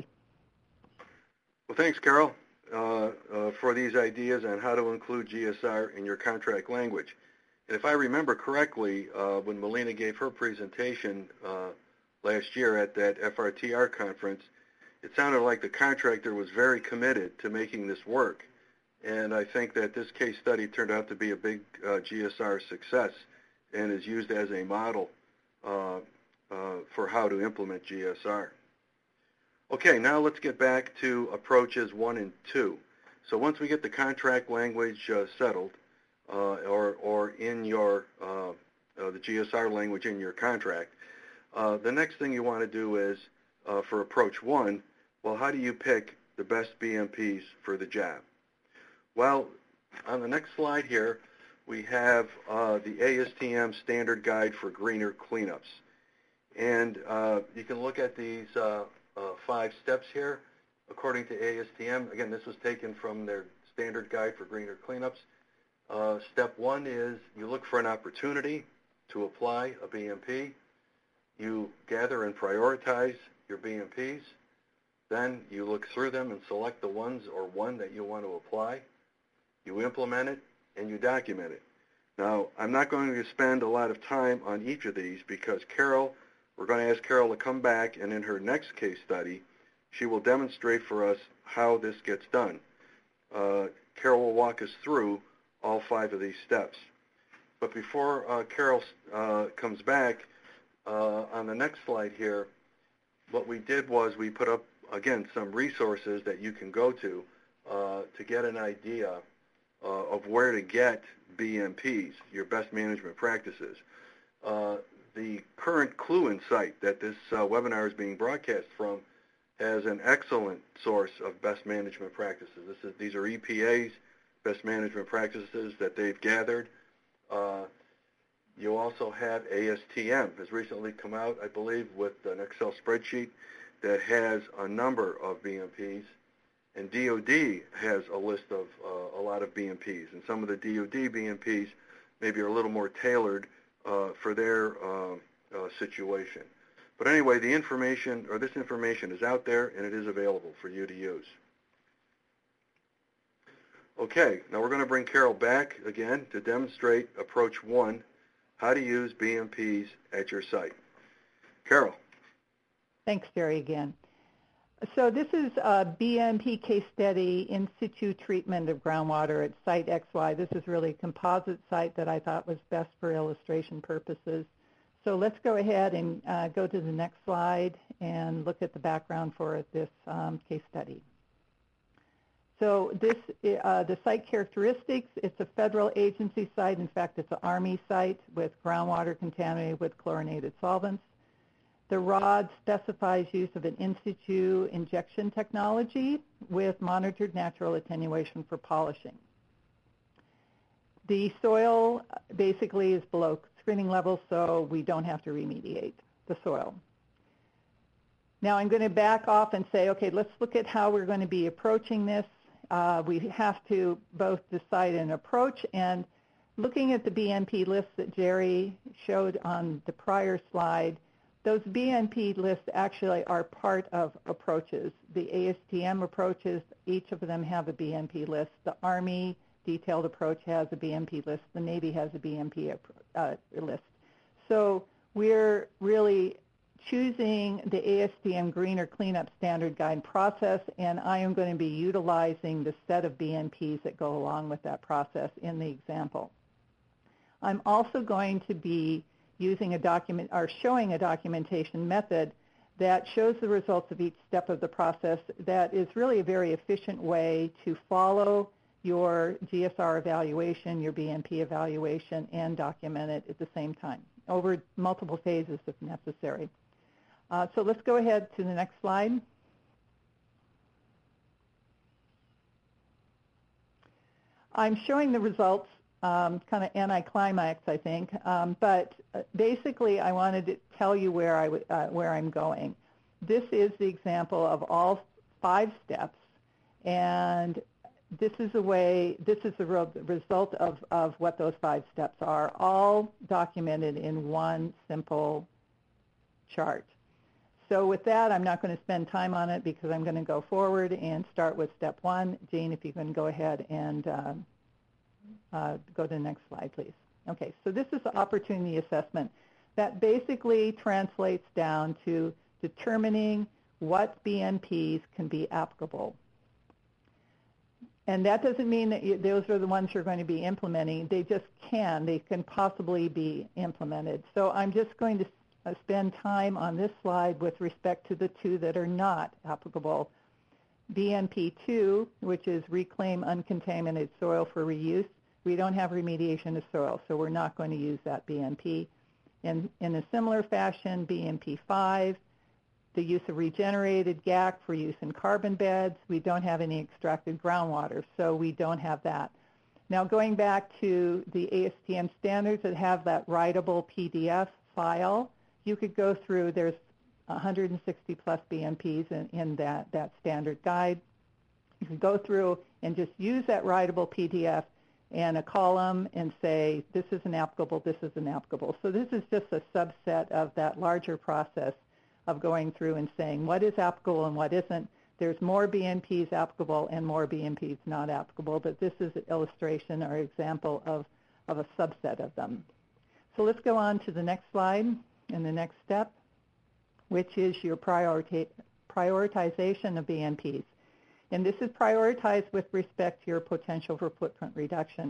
Well, thanks, Carol, uh, uh, for these ideas on how to include G S R in your contract language. And if I remember correctly, uh, when Melina gave her presentation uh, last year at that F R T R conference, it sounded like the contractor was very committed to making this work. And I think that this case study turned out to be a big uh, G S R success and is used as a model uh, uh, for how to implement G S R. Okay, now let's get back to approaches one and two. So once we get the contract language uh, settled, uh, or, or in your, uh, uh, the G S R language in your contract, uh, the next thing you want to do is, uh, for approach one, well, how do you pick the best B M Ps for the job? Well, on the next slide here, we have uh, the A S T M Standard Guide for Greener Cleanups. And uh, you can look at these uh, uh, five steps here according to A S T M. Again, this was taken from their Standard Guide for Greener Cleanups. Uh, step one is you look for an opportunity to apply a B M P. You gather and prioritize your B M Ps. Then you look through them and select the ones or one that you want to apply. You implement it, and you document it. Now, I'm not going to spend a lot of time on each of these because Carol, we're going to ask Carol to come back, and in her next case study, she will demonstrate for us how this gets done. Uh, Carol will walk us through all five of these steps. But before uh, Carol uh, comes back, uh, on the next slide here, what we did was we put up, again, some resources that you can go to uh, to get an idea Uh, of where to get B M Ps, your best management practices. Uh, the current Cluin site that this uh, webinar is being broadcast from has an excellent source of best management practices. This is, these are E P A's best management practices that they've gathered. Uh, you also have A S T M has recently come out, I believe, with an Excel spreadsheet that has a number of B M Ps. And D O D has a list of uh, a lot of B M Ps, and some of the D O D B M Ps maybe are a little more tailored uh, for their uh, uh, situation. But anyway, the information, or this information is out there, and it is available for you to use. Okay, now we're going to bring Carol back again to demonstrate approach one, how to use B M Ps at your site. Carol. Thanks, Jerry, again. So this is a B M P case study, in situ treatment of groundwater at Site X Y. This is really a composite site that I thought was best for illustration purposes. So let's go ahead and uh, go to the next slide and look at the background for this um, case study. So this, uh, the site characteristics, it's a federal agency site. In fact, it's an Army site with groundwater contaminated with chlorinated solvents. The R O D specifies use of an in situ injection technology with monitored natural attenuation for polishing. The soil basically is below screening level, so we don't have to remediate the soil. Now I'm going to back off and say, okay, let's look at how we're going to be approaching this. Uh, we have to both decide an approach, and looking at the B M P lists that Jerry showed on the prior slide, those B M P lists actually are part of approaches. The A S T M approaches, each of them have a B M P list. The Army detailed approach has a B M P list. The Navy has a B M P uh, list. So we're really choosing the A S T M Greener Cleanup Standard Guide process, and I am going to be utilizing the set of B M Ps that go along with that process in the example. I'm also going to be using a document or showing a documentation method that shows the results of each step of the process that is really a very efficient way to follow your G S R evaluation, your B M P evaluation, and document it at the same time over multiple phases if necessary. Uh, so let's go ahead to the next slide. I'm showing the results, um, kind of anticlimax, I think, um, but basically I wanted to tell you where, I w uh, where I'm going. This is the example of all five steps, and this is a way, this is the real result of, of what those five steps are, all documented in one simple chart. So with that, I'm not going to spend time on it because I'm going to go forward and start with step one. Jean, if you can go ahead and uh, uh, go to the next slide, please. Okay, so this is the opportunity assessment. That basically translates down to determining what B M Ps can be applicable. And that doesn't mean that you, those are the ones you're going to be implementing. They just can. They can possibly be implemented. So I'm just going to uh, spend time on this slide with respect to the two that are not applicable. B M P two, which is reclaim uncontaminated soil for reuse. We don't have remediation of soil, so we're not going to use that B M P. And in a similar fashion, B M P five, the use of regenerated G A C for use in carbon beds. We don't have any extracted groundwater, so we don't have that. Now going back to the A S T M standards that have that writable P D F file, you could go through, there's one hundred sixty plus B M Ps in, in that, that standard guide. You can go through and just use that writable P D F and a column and say, this isn't applicable, this isn't applicable. So this is just a subset of that larger process of going through and saying what is applicable and what isn't. There's more B M Ps applicable and more B M Ps not applicable, but this is an illustration or example of, of a subset of them. So let's go on to the next slide and the next step, which is your priorita prioritization of B M Ps. And this is prioritized with respect to your potential for footprint reduction.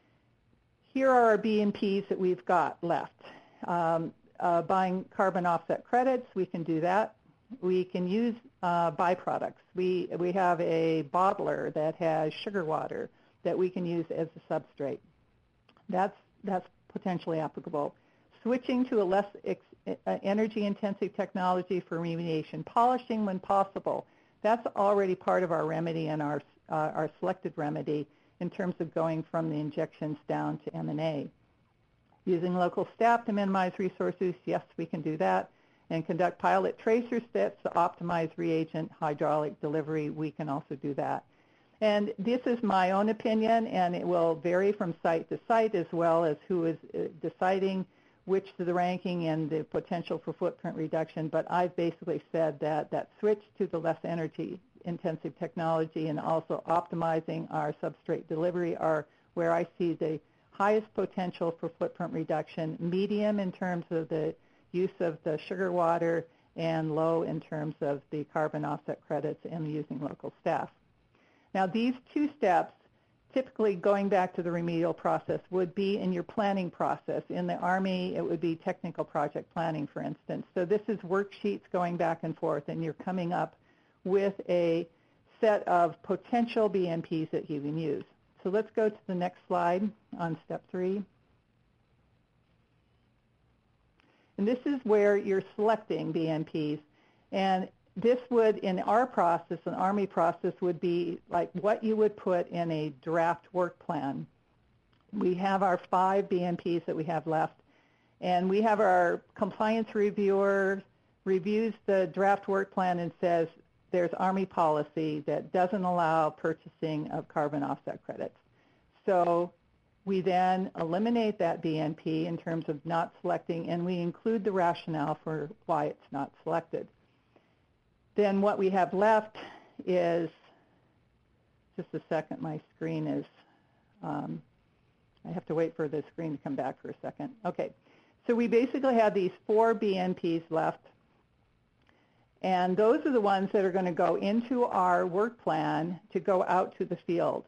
Here are our B M Ps that we've got left. Um, Uh, buying carbon offset credits, we can do that. We can use uh, byproducts. We, we have a bottler that has sugar water that we can use as a substrate. That's, that's potentially applicable. Switching to a less ex uh, energy-intensive technology for remediation. Polishing when possible. That's already part of our remedy and our, uh, our selected remedy in terms of going from the injections down to M and A. Using local staff to minimize resource use, yes, we can do that. And conduct pilot tracer steps to optimize reagent hydraulic delivery, we can also do that. And this is my own opinion, and it will vary from site to site as well as who is deciding which to the ranking and the potential for footprint reduction. But I've basically said that that switch to the less energy intensive technology and also optimizing our substrate delivery are where I see the highest potential for footprint reduction, medium in terms of the use of the sugar water, and low in terms of the carbon offset credits and using local staff. Now these two steps typically going back to the remedial process would be in your planning process. In the Army, it would be technical project planning, for instance. So this is worksheets going back and forth, and you're coming up with a set of potential B M Ps that you can use. So let's go to the next slide on step three. And this is where you're selecting B M Ps. And this would, in our process, an Army process, would be like what you would put in a draft work plan. We have our five B M Ps that we have left, and we have our compliance reviewer reviews the draft work plan and says there's Army policy that doesn't allow purchasing of carbon offset credits. So we then eliminate that B M P in terms of not selecting, and we include the rationale for why it's not selected. Then what we have left is, just a second, my screen is, um, I have to wait for the screen to come back for a second. Okay, so we basically have these four B M Ps left, and those are the ones that are going to go into our work plan to go out to the field.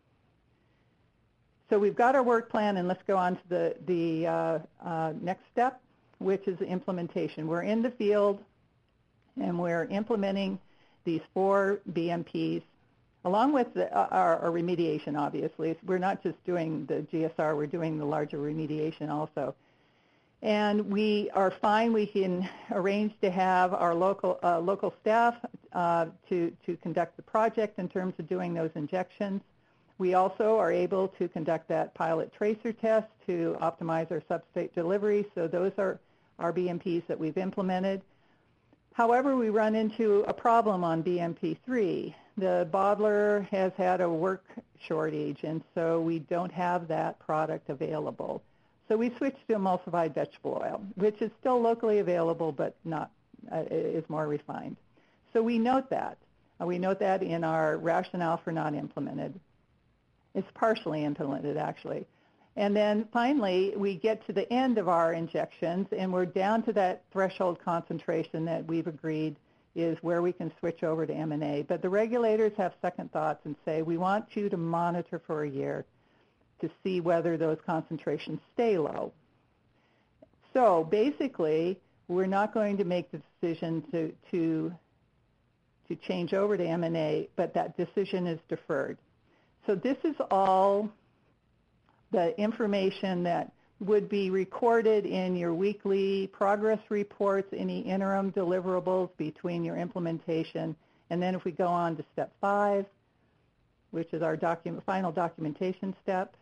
So we've got our work plan, and let's go on to the, the uh, uh, next step, which is the implementation. We're in the field, and we're implementing these four B M Ps, along with the, uh, our, our remediation, obviously. We're not just doing the G S R, we're doing the larger remediation also. And we are fine. We can arrange to have our local, uh, local staff uh, to, to conduct the project in terms of doing those injections. We also are able to conduct that pilot tracer test to optimize our substrate delivery. So those are our B M Ps that we've implemented. However, we run into a problem on B M P three. The bottler has had a work shortage, and so we don't have that product available. So we switched to emulsified vegetable oil, which is still locally available, but not uh, is more refined. So we note that. Uh, we note that in our rationale for not implemented. It's partially implemented, actually. And then finally, we get to the end of our injections, and we're down to that threshold concentration that we've agreed is where we can switch over to M and A. But the regulators have second thoughts and say, we want you to monitor for a year to see whether those concentrations stay low. So basically, we're not going to make the decision to, to, to change over to M and A, but that decision is deferred. So this is all the information that would be recorded in your weekly progress reports, any interim deliverables between your implementation. And then if we go on to step five, which is our document, final documentation step.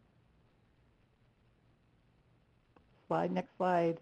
Slide, next slide.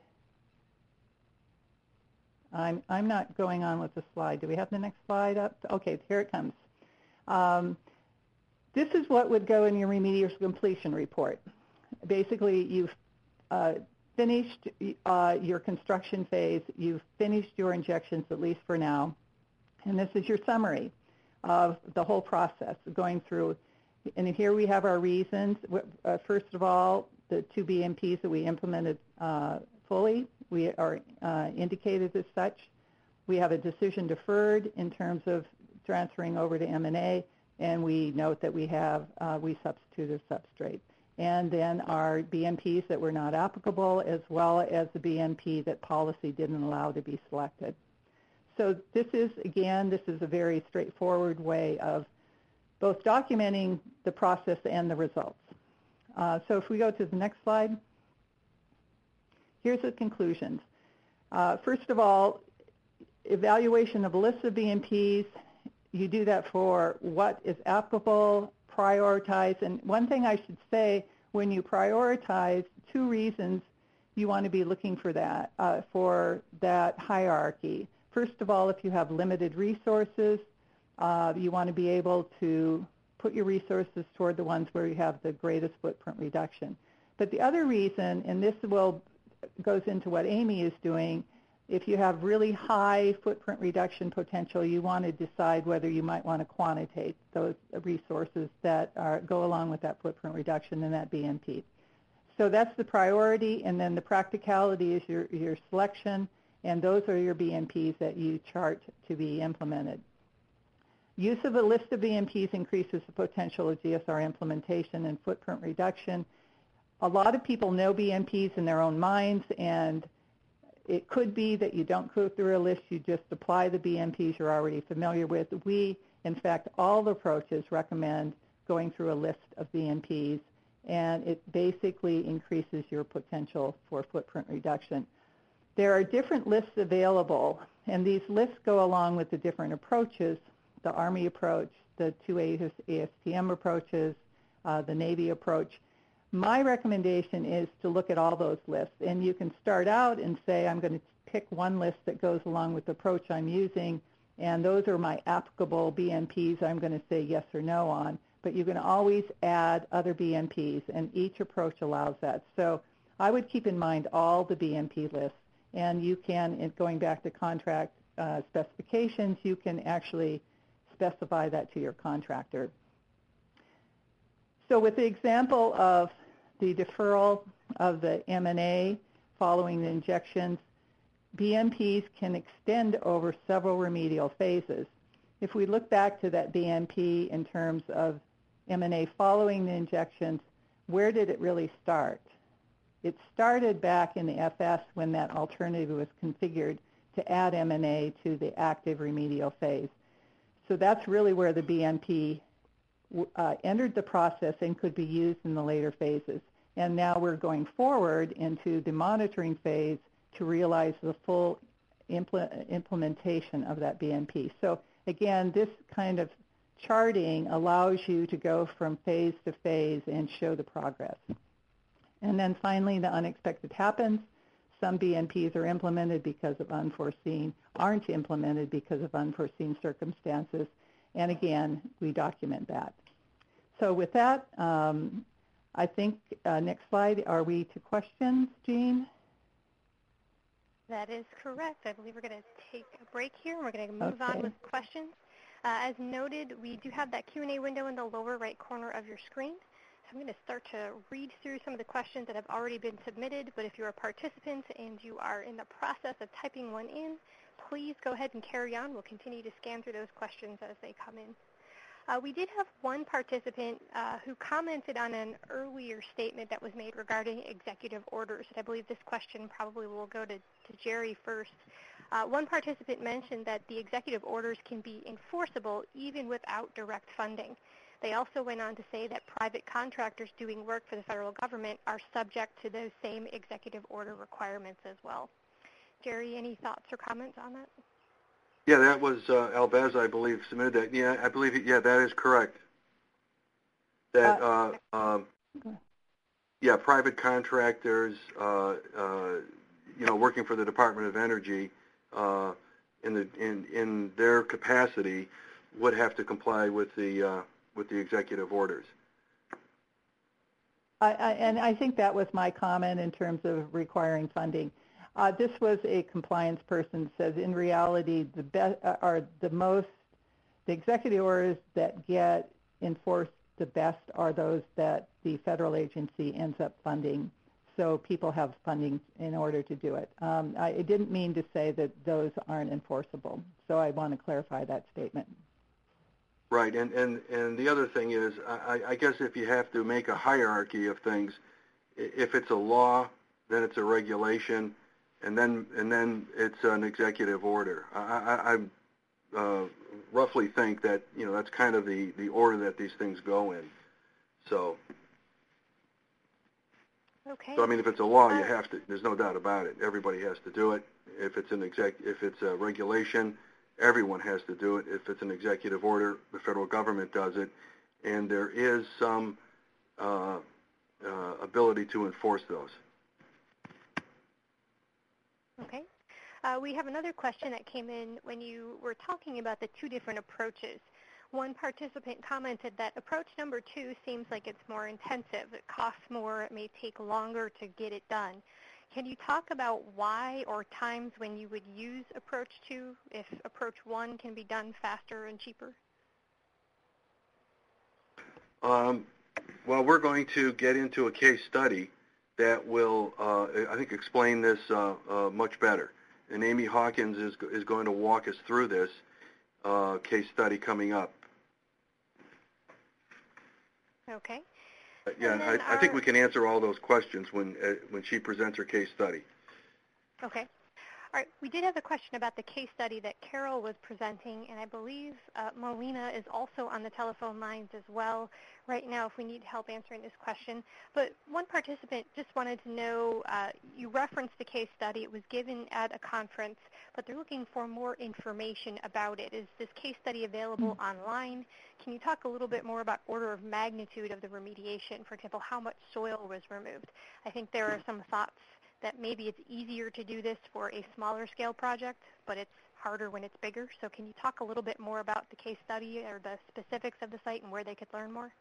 I'm, I'm not going on with the slide. Do we have the next slide up? Okay, here it comes. Um, This is what would go in your remediation completion report. Basically, you've uh, finished uh, your construction phase, you've finished your injections, at least for now, and this is your summary of the whole process going through. And here we have our reasons. Uh, first of all, the two B M Ps that we implemented uh, fully, we are uh, indicated as such. We have a decision deferred in terms of transferring over to M and A. And we note that we have, uh, we substituted substrate. And then our B M Ps that were not applicable, as well as the B M P that policy didn't allow to be selected. So this is, again, this is a very straightforward way of both documenting the process and the results. Uh, so if we go to the next slide, here's the conclusions. Uh, first of all, evaluation of a list of B M Ps. You do that for what is applicable, prioritize. And one thing I should say, when you prioritize, two reasons you want to be looking for that, uh, for that hierarchy. First of all, if you have limited resources, uh, you want to be able to put your resources toward the ones where you have the greatest footprint reduction. But the other reason, and this will goes into what Amy is doing, if you have really high footprint reduction potential, you want to decide whether you might want to quantitate those resources that are, go along with that footprint reduction in that B M P. So that's the priority, and then the practicality is your, your selection, and those are your B M Ps that you chart to be implemented. Use of a list of B M Ps increases the potential of G S R implementation and footprint reduction. A lot of people know B M Ps in their own minds, and it could be that you don't go through a list, you just apply the B M Ps you're already familiar with. We, in fact, all the approaches recommend going through a list of B M Ps, and it basically increases your potential for footprint reduction. There are different lists available, and these lists go along with the different approaches, the Army approach, the two A S T M approaches, uh, the Navy approach. My recommendation is to look at all those lists, and you can start out and say, I'm going to pick one list that goes along with the approach I'm using, and those are my applicable B M Ps I'm going to say yes or no on. But you can always add other B M Ps, and each approach allows that. So I would keep in mind all the B M P lists, and you can, going back to contract uh, specifications, you can actually specify that to your contractor. So with the example of the deferral of the M and A following the injections, B M Ps can extend over several remedial phases. If we look back to that B M P in terms of M and A following the injections, where did it really start? It started back in the F S when that alternative was configured to add M and A to the active remedial phase. So that's really where the B M P uh, entered the process and could be used in the later phases. And now we're going forward into the monitoring phase to realize the full impl- implementation of that B M P. So again, this kind of charting allows you to go from phase to phase and show the progress. And then finally, the unexpected happens. Some B M Ps are implemented because of unforeseen, aren't implemented because of unforeseen circumstances. And again, we document that. So with that, um, I think, uh, next slide, are we to questions, Jean? That is correct. I believe we're going to take a break here, and we're going to move Okay. on with questions. Uh, as noted, we do have that Q and A window in the lower right corner of your screen. So I'm going to start to read through some of the questions that have already been submitted, but if you're a participant and you are in the process of typing one in, please go ahead and carry on. We'll continue to scan through those questions as they come in. Uh, we did have one participant uh, who commented on an earlier statement that was made regarding executive orders, and I believe this question probably will go to, to Jerry first. Uh, one participant mentioned that the executive orders can be enforceable even without direct funding. They also went on to say that private contractors doing work for the federal government are subject to those same executive order requirements as well. Jerry, any thoughts or comments on that? Yeah, that was uh, Albez, I believe, submitted that. Yeah, I believe, yeah, that is correct. That, uh, um, yeah, private contractors, uh, uh, you know, working for the Department of Energy, uh, in the in in their capacity, would have to comply with the uh, with the executive orders. I, I, and I think that was my comment in terms of requiring funding. Uh, this was a compliance person that says, in reality, the best uh, are the most, the executive orders that get enforced the best are those that the federal agency ends up funding. So people have funding in order to do it. Um, I, I didn't mean to say that those aren't enforceable. So I want to clarify that statement. Right, and, and, and the other thing is, I, I guess if you have to make a hierarchy of things, if it's a law, then it's a regulation, and then and then it's an executive order. I, I, I uh, roughly think that, you know, that's kind of the, the order that these things go in. So, Okay. so I mean, if it's a law, you have to. There's no doubt about it. Everybody has to do it. If it's an exec, if it's a regulation, everyone has to do it. If it's an executive order, the federal government does it, and there is some uh, uh, ability to enforce those. Okay. Uh, we have another question that came in when you were talking about the two different approaches. One participant commented that approach number two seems like it's more intensive. It costs more. It may take longer to get it done. Can you talk about why or times when you would use approach two if approach one can be done faster and cheaper? Um, well, we're going to get into a case study that will, uh, I think, explain this uh, uh, much better. And Amy Hawkins is, is going to walk us through this. uh, case study coming up. Okay. Uh, yeah, I, our... I think we can answer all those questions when uh, when she presents her case study. Okay. All right. We did have a question about the case study that Carol was presenting, and I believe uh, Melina is also on the telephone lines as well right now if we need help answering this question. But one participant just wanted to know, uh, you referenced the case study. It was given at a conference, but they're looking for more information about it. Is this case study available mm-hmm. online? Can you talk a little bit more about order of magnitude of the remediation? For example, how much soil was removed? I think there are some thoughts that maybe it's easier to do this for a smaller scale project, but it's harder when it's bigger. So can you talk a little bit more about the case study or the specifics of the site and where they could learn more?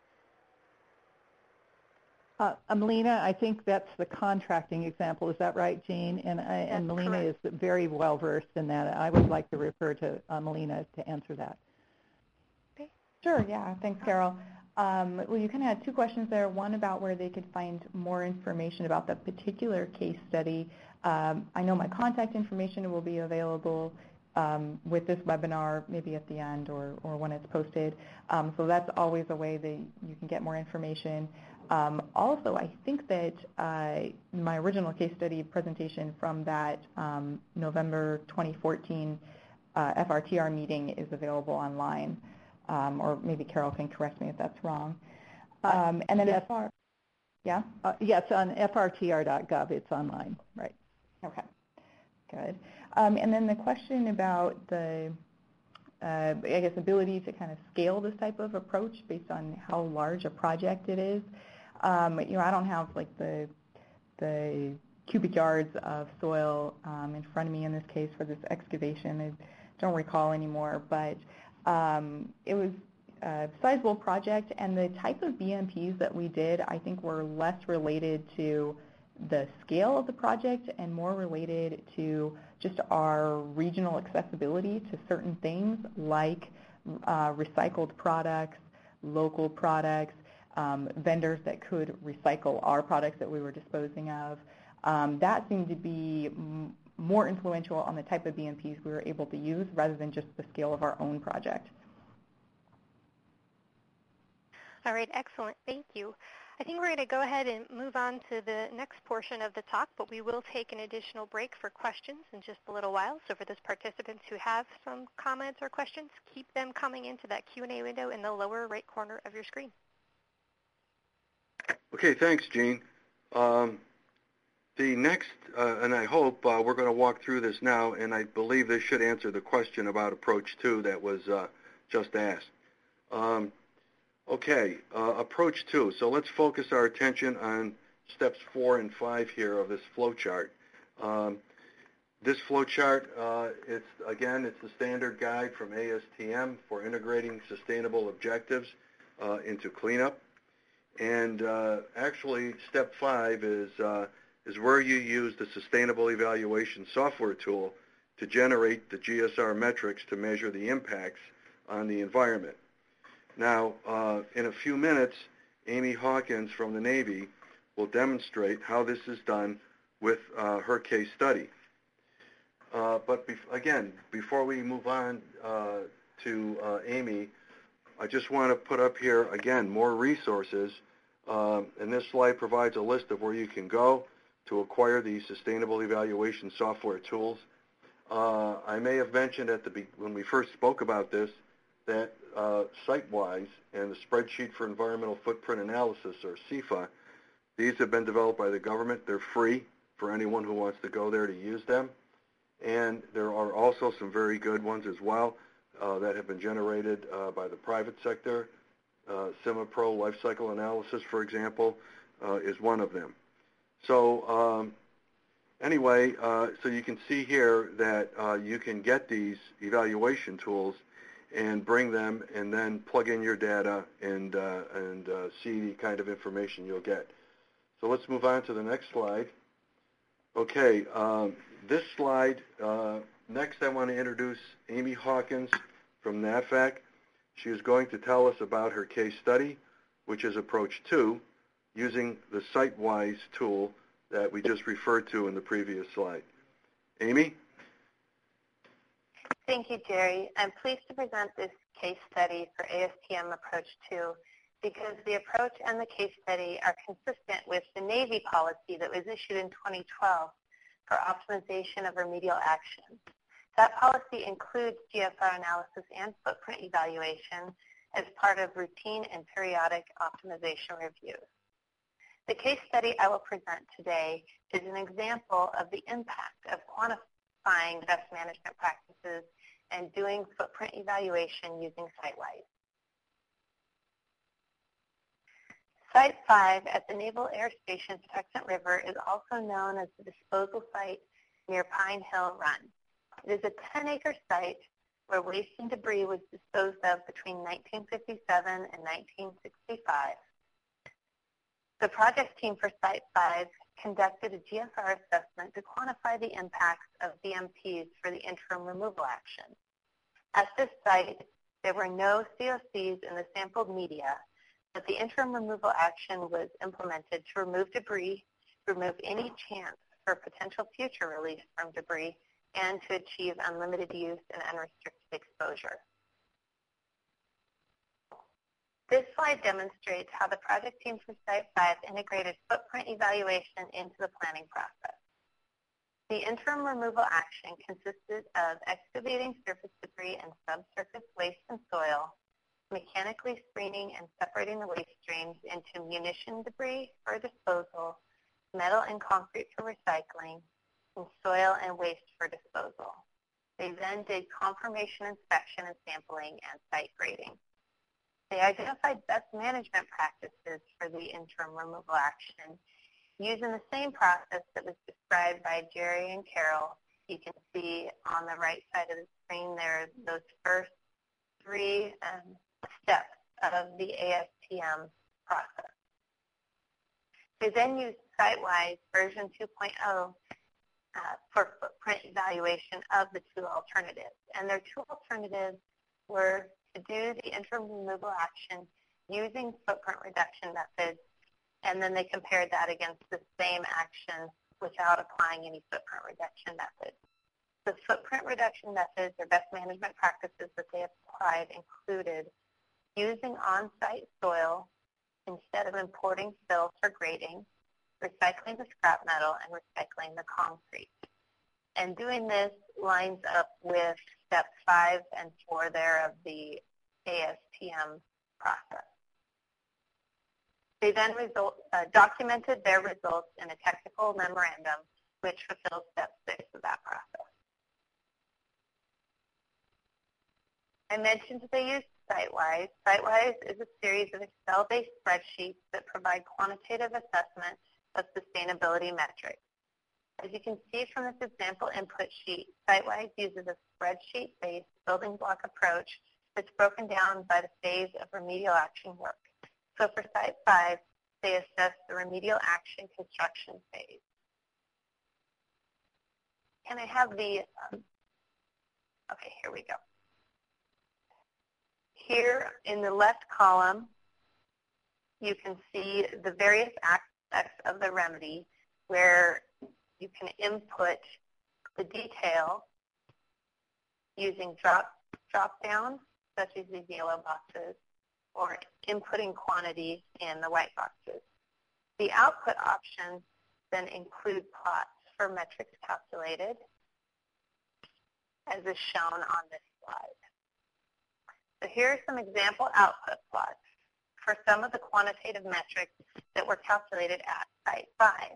Uh, Melina, I think that's the contracting example. Is that right, Jean? And, I, and Melina is very well versed in that. I would like to refer to uh, Melina to answer that. Okay. Sure, yeah. Thanks, Carol. Um, well, you kind of had two questions there. One about where they could find more information about the particular case study. Um, I know my contact information will be available um, with this webinar, maybe at the end or, or when it's posted. Um, so that's always a way that you can get more information. Um, also, I think that uh, my original case study presentation from that um, November twenty fourteen uh, F R T R meeting is available online. Um, or maybe Carol can correct me if that's wrong. Um, and then yes. as far, yeah? Uh, yes, on F R T R dot gov, it's online, right. Okay, good. Um, and then the question about the, uh, I guess, ability to kind of scale this type of approach based on how large a project it is. Um, you know, I don't have like the, the cubic yards of soil um, in front of me in this case for this excavation. I don't recall anymore, but Um, it was a sizable project, and the type of B M Ps that we did, I think, were less related to the scale of the project and more related to just our regional accessibility to certain things like uh, recycled products, local products, um, vendors that could recycle our products that we were disposing of. Um, that seemed to be m more influential on the type of B M Ps we were able to use rather than just the scale of our own project. All right, excellent. Thank you. I think we're going to go ahead and move on to the next portion of the talk, but we will take an additional break for questions in just a little while. So for those participants who have some comments or questions, keep them coming into that Q and A window in the lower right corner of your screen. Okay, thanks, Jean. Um, The next, uh, and I hope uh, we're going to walk through this now, and I believe this should answer the question about approach two that was uh, just asked. Um, okay, uh, approach two. So let's focus our attention on steps four and five here of this flow chart. Um, this flow chart, uh, it's again, it's the standard guide from A S T M for integrating sustainable objectives uh, into cleanup. And uh, actually, step five is uh, is where you use the Sustainable Evaluation software tool to generate the G S R metrics to measure the impacts on the environment. Now, uh, in a few minutes, Amy Hawkins from the Navy will demonstrate how this is done with uh, her case study. Uh, but bef again, before we move on uh, to uh, Amy, I just want to put up here, again, more resources. Um, and this slide provides a list of where you can go to acquire these Sustainable Evaluation software tools. Uh, I may have mentioned at the be when we first spoke about this that uh, SiteWise and the Spreadsheet for Environmental Footprint Analysis, or S E F A, these have been developed by the government. They're free for anyone who wants to go there to use them. And there are also some very good ones as well uh, that have been generated uh, by the private sector. Uh, CIMAPRO Life Cycle Analysis, for example, uh, is one of them. So um, anyway, uh, so you can see here that uh, you can get these evaluation tools and bring them and then plug in your data and, uh, and uh, see the kind of information you'll get. So let's move on to the next slide. Okay, um, this slide, uh, next I want to introduce Amy Hawkins from NAVFAC. She is going to tell us about her case study, which is approach two, using the SiteWise tool that we just referred to in the previous slide. Amy? Thank you, Jerry. I'm pleased to present this case study for A S T M Approach two because the approach and the case study are consistent with the Navy policy that was issued in twenty twelve for optimization of remedial actions. That policy includes G F R analysis and footprint evaluation as part of routine and periodic optimization reviews. The case study I will present today is an example of the impact of quantifying best management practices and doing footprint evaluation using SiteWise. Site five at the Naval Air Station Patuxent River is also known as the disposal site near Pine Hill Run. It is a ten acre site where waste and debris was disposed of between nineteen fifty-seven and nineteen sixty-five. The project team for Site five conducted a G F R assessment to quantify the impacts of B M Ps for the interim removal action. At this site, there were no C O Cs in the sampled media, but the interim removal action was implemented to remove debris, remove any chance for potential future release from debris, and to achieve unlimited use and unrestricted exposure. This slide demonstrates how the project team for Site five integrated footprint evaluation into the planning process. The interim removal action consisted of excavating surface debris and subsurface waste and soil, mechanically screening and separating the waste streams into munition debris for disposal, metal and concrete for recycling, and soil and waste for disposal. They then did confirmation inspection and sampling and site grading. They identified best management practices for the interim removal action using the same process that was described by Jerry and Carol. You can see on the right side of the screen there those first three um, steps of the A S T M process. They then used SiteWise version two point oh uh, for footprint evaluation of the two alternatives. And their two alternatives were to do the interim removal action using footprint reduction methods, and then they compared that against the same action without applying any footprint reduction methods. The footprint reduction methods or best management practices that they applied included using on-site soil instead of importing fill for grading, recycling the scrap metal, and recycling the concrete. And doing this lines up with step five and four there of the A S T M process. They then result, uh, documented their results in a technical memorandum, which fulfills step six of that process. I mentioned they used SiteWise. SiteWise is a series of Excel-based spreadsheets that provide quantitative assessment of sustainability metrics. As you can see from this example input sheet, SiteWise uses a spreadsheet-based building block approach that's broken down by the phase of remedial action work. So for Site five, they assess the remedial action construction phase. Can I have the, um, okay, here we go. Here in the left column, you can see the various aspects of the remedy where you can input the detail using drop, drop down, such as these yellow boxes, or inputting quantities in the white boxes. The output options then include plots for metrics calculated, as is shown on this slide. So here are some example output plots for some of the quantitative metrics that were calculated at Site five.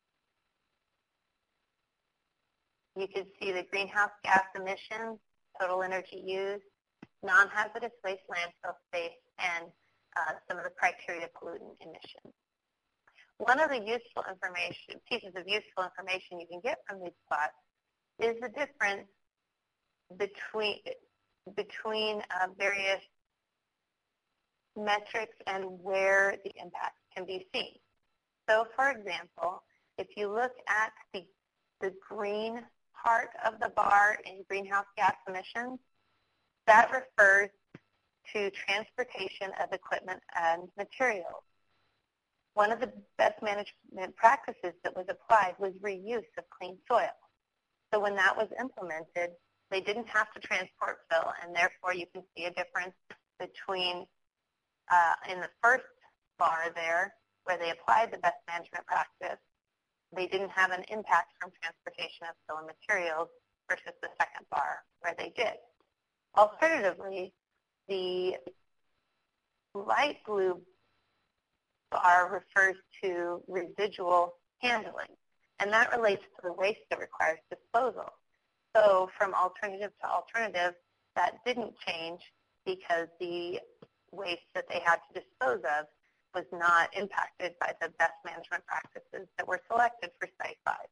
You can see the greenhouse gas emissions, total energy used, non-hazardous waste landfill space, and uh, some of the criteria pollutant emissions. One of the useful information, pieces of useful information you can get from these plots is the difference between, between uh, various metrics and where the impacts can be seen. So for example, if you look at the, the green part of the bar in greenhouse gas emissions, that refers to transportation of equipment and materials. One of the best management practices that was applied was reuse of clean soil. So when that was implemented, They didn't have to transport fill, and therefore you can see a difference between uh, in the first bar there, where they applied the best management practice, they didn't have an impact from transportation of fill and materials, versus the second bar, where they did. Alternatively, the light blue bar refers to residual handling, and that relates to the waste that requires disposal. So from alternative to alternative, that didn't change because the waste that they had to dispose of was not impacted by the best management practices that were selected for Site five.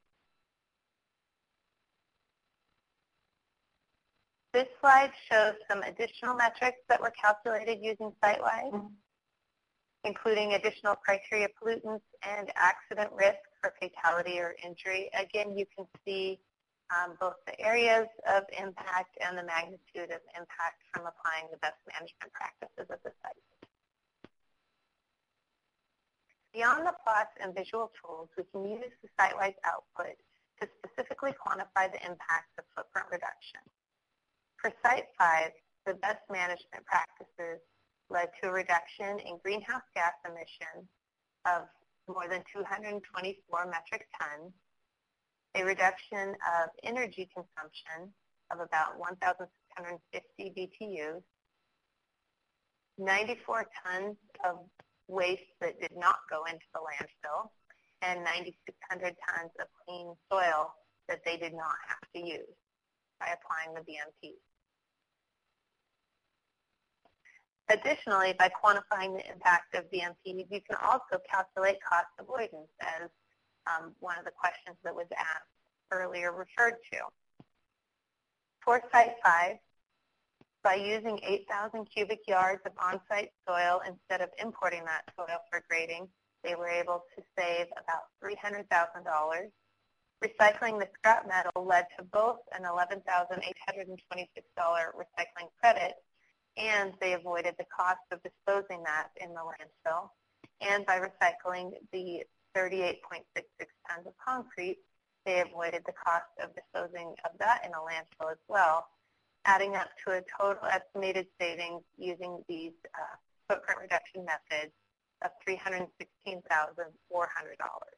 This slide shows some additional metrics that were calculated using SiteWise, mm-hmm. including additional criteria pollutants and accident risk for fatality or injury. Again, you can see um, both the areas of impact and the magnitude of impact from applying the best management practices at the site. Beyond the plots and visual tools, we can use the SiteWise output to specifically quantify the impacts of footprint reduction. For Site five, the best management practices led to a reduction in greenhouse gas emissions of more than two hundred twenty-four metric tons, a reduction of energy consumption of about one thousand six hundred fifty B T Us, ninety-four tons of waste that did not go into the landfill, and nine thousand six hundred tons of clean soil that they did not have to use by applying the B M P. Additionally, by quantifying the impact of B M Ps, you can also calculate cost avoidance, as um, one of the questions that was asked earlier referred to. For Site five, by using eight thousand cubic yards of on-site soil instead of importing that soil for grading, they were able to save about three hundred thousand dollars. Recycling the scrap metal led to both an eleven thousand eight hundred twenty-six dollars recycling credit, and they avoided the cost of disposing that in the landfill. And by recycling the thirty-eight point six six tons of concrete, they avoided the cost of disposing of that in a landfill as well, adding up to a total estimated savings using these uh, footprint reduction methods of three hundred sixteen thousand four hundred dollars.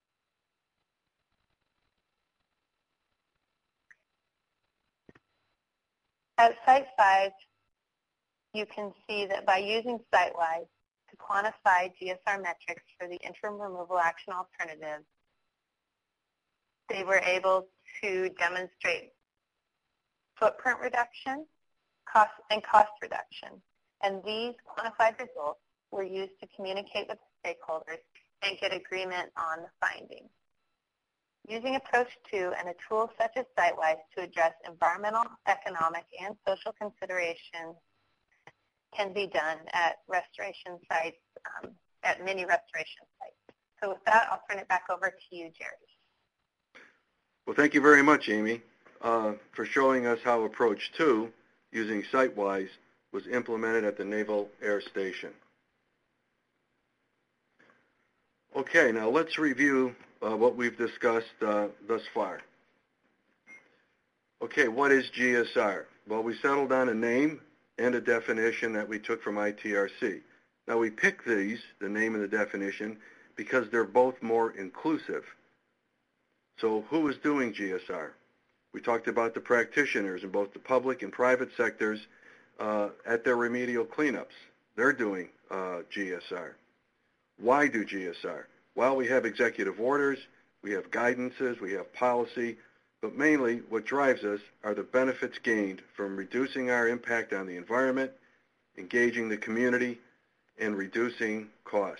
At Site five, you can see that by using SiteWise to quantify G S R metrics for the interim removal action alternatives, they were able to demonstrate footprint reduction, cost, and cost reduction. And these quantified results were used to communicate with stakeholders and get agreement on the findings. Using Approach two and a tool such as SiteWise to address environmental, economic, and social considerations can be done at restoration sites, um, at many restoration sites. So with that, I'll turn it back over to you, Jerry. Well, thank you very much, Amy, uh, for showing us how Approach two, using SiteWise, was implemented at the Naval Air Station. Okay, now let's review uh, what we've discussed uh, thus far. Okay, what is G S R? Well, we settled on a name and a definition that we took from I T R C. Now, we picked these, the name and the definition, because they're both more inclusive. So who is doing G S R? We talked about the practitioners in both the public and private sectors uh, at their remedial cleanups. They're doing uh, G S R. Why do G S R? Well, we have executive orders, we have guidances, we have policy, but mainly what drives us are the benefits gained from reducing our impact on the environment, engaging the community, and reducing costs.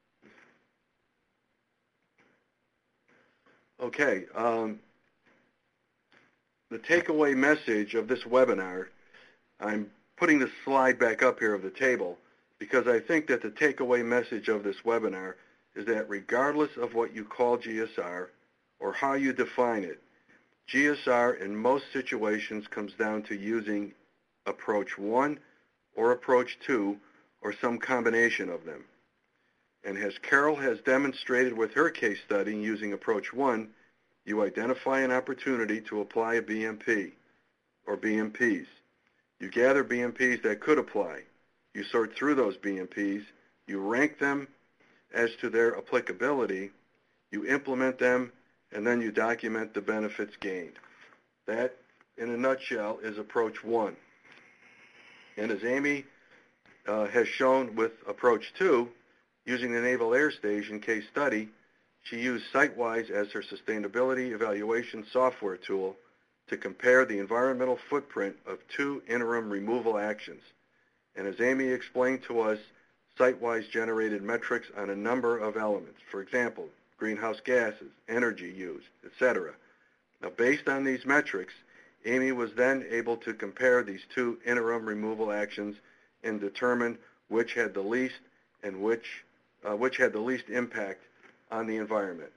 Okay, um, the takeaway message of this webinar, I'm putting the slide back up here of the table because I think that the takeaway message of this webinar is that regardless of what you call G S R or how you define it, G S R in most situations comes down to using Approach one or Approach two or some combination of them. And as Carol has demonstrated with her case study using Approach one, you identify an opportunity to apply a B M P. or B M Ps. You gather B M Ps that could apply. You sort through those B M Ps. You rank them as to their applicability. You implement them, and then you document the benefits gained. That, in a nutshell, is approach one. And as Amy uh, has shown with approach two, using the Naval Air Station case study, she used SiteWise as her sustainability evaluation software tool to compare the environmental footprint of two interim removal actions. And as Amy explained to us, SiteWise generated metrics on a number of elements. For example, greenhouse gases, energy used, et cetera. Now, based on these metrics, Amy was then able to compare these two interim removal actions and determine which had the least and which, uh, which had the least impact on the environment.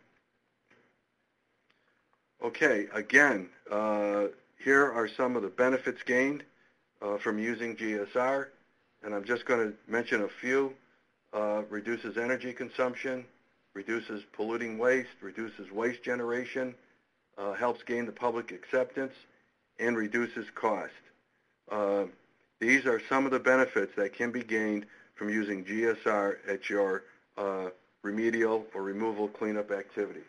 Okay, again, uh, here are some of the benefits gained uh, from using G S R, and I'm just going to mention a few. Uh, reduces energy consumption, reduces polluting waste, reduces waste generation, uh, helps gain the public acceptance, and reduces cost. Uh, these are some of the benefits that can be gained from using G S R at your uh, remedial or removal cleanup activity.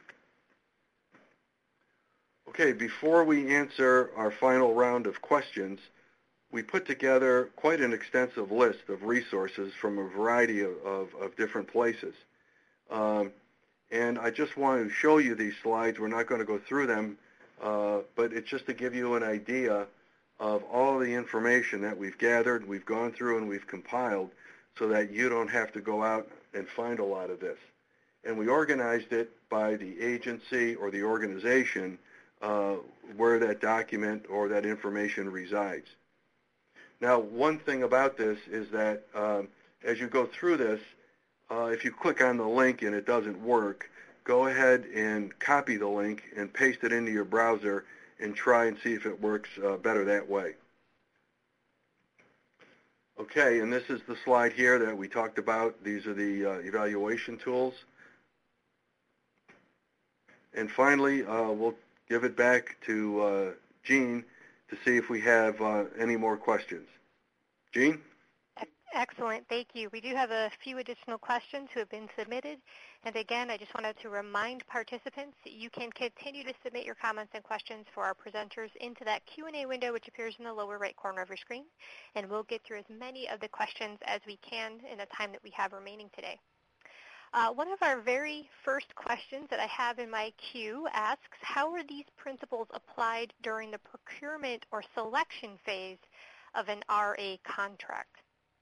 Okay, before we answer our final round of questions, we put together quite an extensive list of resources from a variety of, of, of different places. Um, and I just want to show you these slides. We're not going to go through them, uh, but it's just to give you an idea of all the information that we've gathered, we've gone through, and we've compiled so that you don't have to go out and find a lot of this. And we organized it by the agency or the organization uh, where that document or that information resides. Now, one thing about this is that um, as you go through this, uh, if you click on the link and it doesn't work, go ahead and copy the link and paste it into your browser and try and see if it works uh, better that way. Okay, and this is the slide here that we talked about. These are the uh, evaluation tools. And finally, uh, we'll give it back to uh, Jean to see if we have uh, any more questions. Jean? Excellent. Thank you. We do have a few additional questions who have been submitted. And again, I just wanted to remind participants that you can continue to submit your comments and questions for our presenters into that Q and A window, which appears in the lower right corner of your screen. And we'll get through as many of the questions as we can in the time that we have remaining today. Uh, one of our very first questions that I have in my queue asks, how are these principles applied during the procurement or selection phase of an R A contract?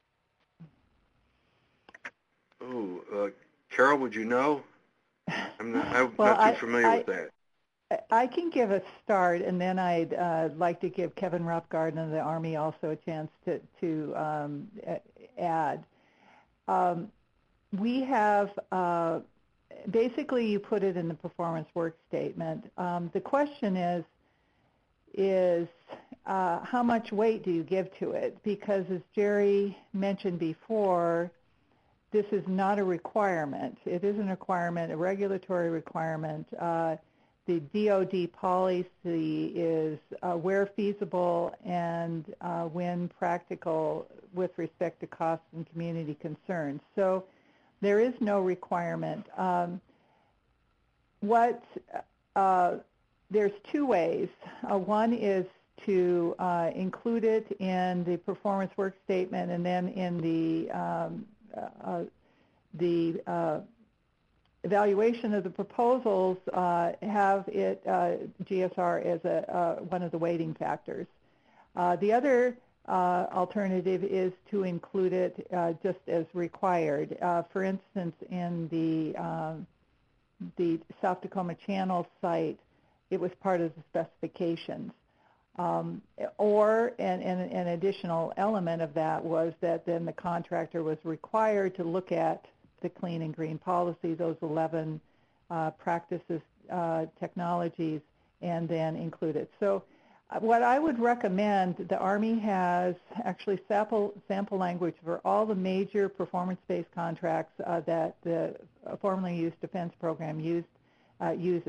Oh, uh, Carol, would you know? I'm not, I'm well, not too I, familiar I, with that. I can give a start, and then I'd uh, like to give Kevin Roughgarden of the Army also a chance to, to um, add. Um, we have, uh, basically you put it in the performance work statement. Um, the question is, is uh, how much weight do you give to it? Because as Jerry mentioned before, this is not a requirement. It is a requirement, a regulatory requirement. Uh, the D O D policy is uh, where feasible and uh, when practical with respect to costs and community concerns. So there is no requirement. Um, what uh, there's two ways. Uh, one is to uh, include it in the performance work statement and then in the um, Uh, the uh, evaluation of the proposals uh, have it uh, G S R as a, uh, one of the weighting factors. Uh, the other uh, alternative is to include it uh, just as required. Uh, for instance, in the um, the South Tacoma Channel site, it was part of the specifications. Um, or an, an, an additional element of that was that then the contractor was required to look at the clean and green policy, those eleven uh, practices, uh, technologies, and then include it. So uh, what I would recommend, the Army has actually sample, sample language for all the major performance-based contracts uh, that the uh, formerly used defense program used, uh, uses.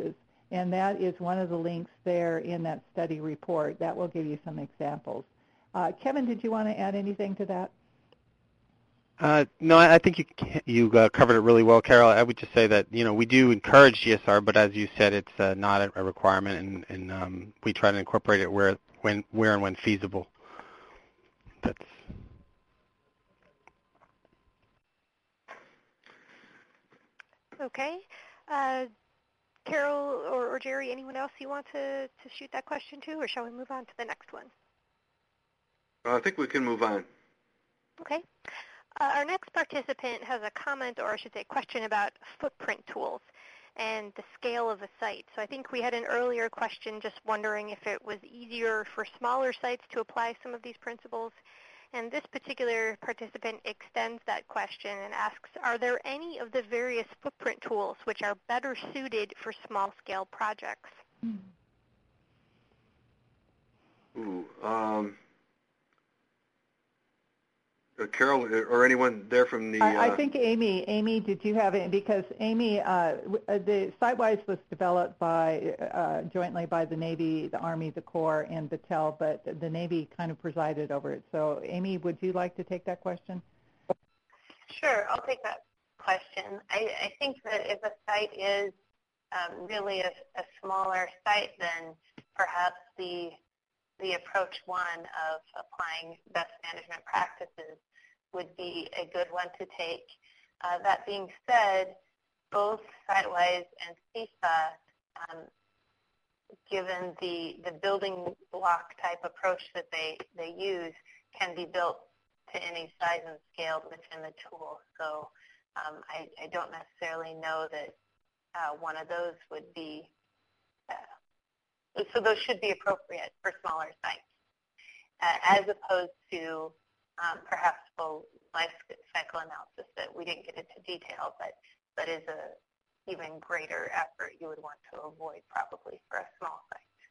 and that is one of the links there in that study report. That will give you some examples. Uh, Kevin, did you want to add anything to that? Uh, no, I I think you you uh, covered it really well, Carol. I would just say that you know we do encourage G S R, but as you said, it's uh, not a, a requirement, and, and um, we try to incorporate it where when where and when feasible. That's okay. Uh, Carol or, or Jerry, anyone else you want to, to shoot that question to, or shall we move on to the next one? I think we can move on. Okay. Uh, our next participant has a comment, or I should say question, about footprint tools and the scale of a site. So I think we had an earlier question just wondering if it was easier for smaller sites to apply some of these principles. And this particular participant extends that question and asks, are there any of the various footprint tools which are better suited for small-scale projects? Ooh, um, uh, Carol, or anyone there from the... Uh, I, I think Amy, Amy, did you have it? Because Amy, uh, the SiteWise was developed by uh, jointly by the Navy, the Army, the Corps, and Battelle, but the Navy kind of presided over it. So Amy, would you like to take that question? Sure, I'll take that question. I, I think that if a site is um, really a, a smaller site, then perhaps the the approach one of applying best management practices would be a good one to take. Uh, that being said, both SiteWise and C I S A, um, given the, the building block type approach that they, they use, can be built to any size and scale within the tool. So um, I, I don't necessarily know that uh, one of those would be, uh, so those should be appropriate for smaller sites, uh, as opposed to um, perhaps full life cycle analysis that we didn't get into detail, but, but is a even greater effort you would want to avoid probably for a small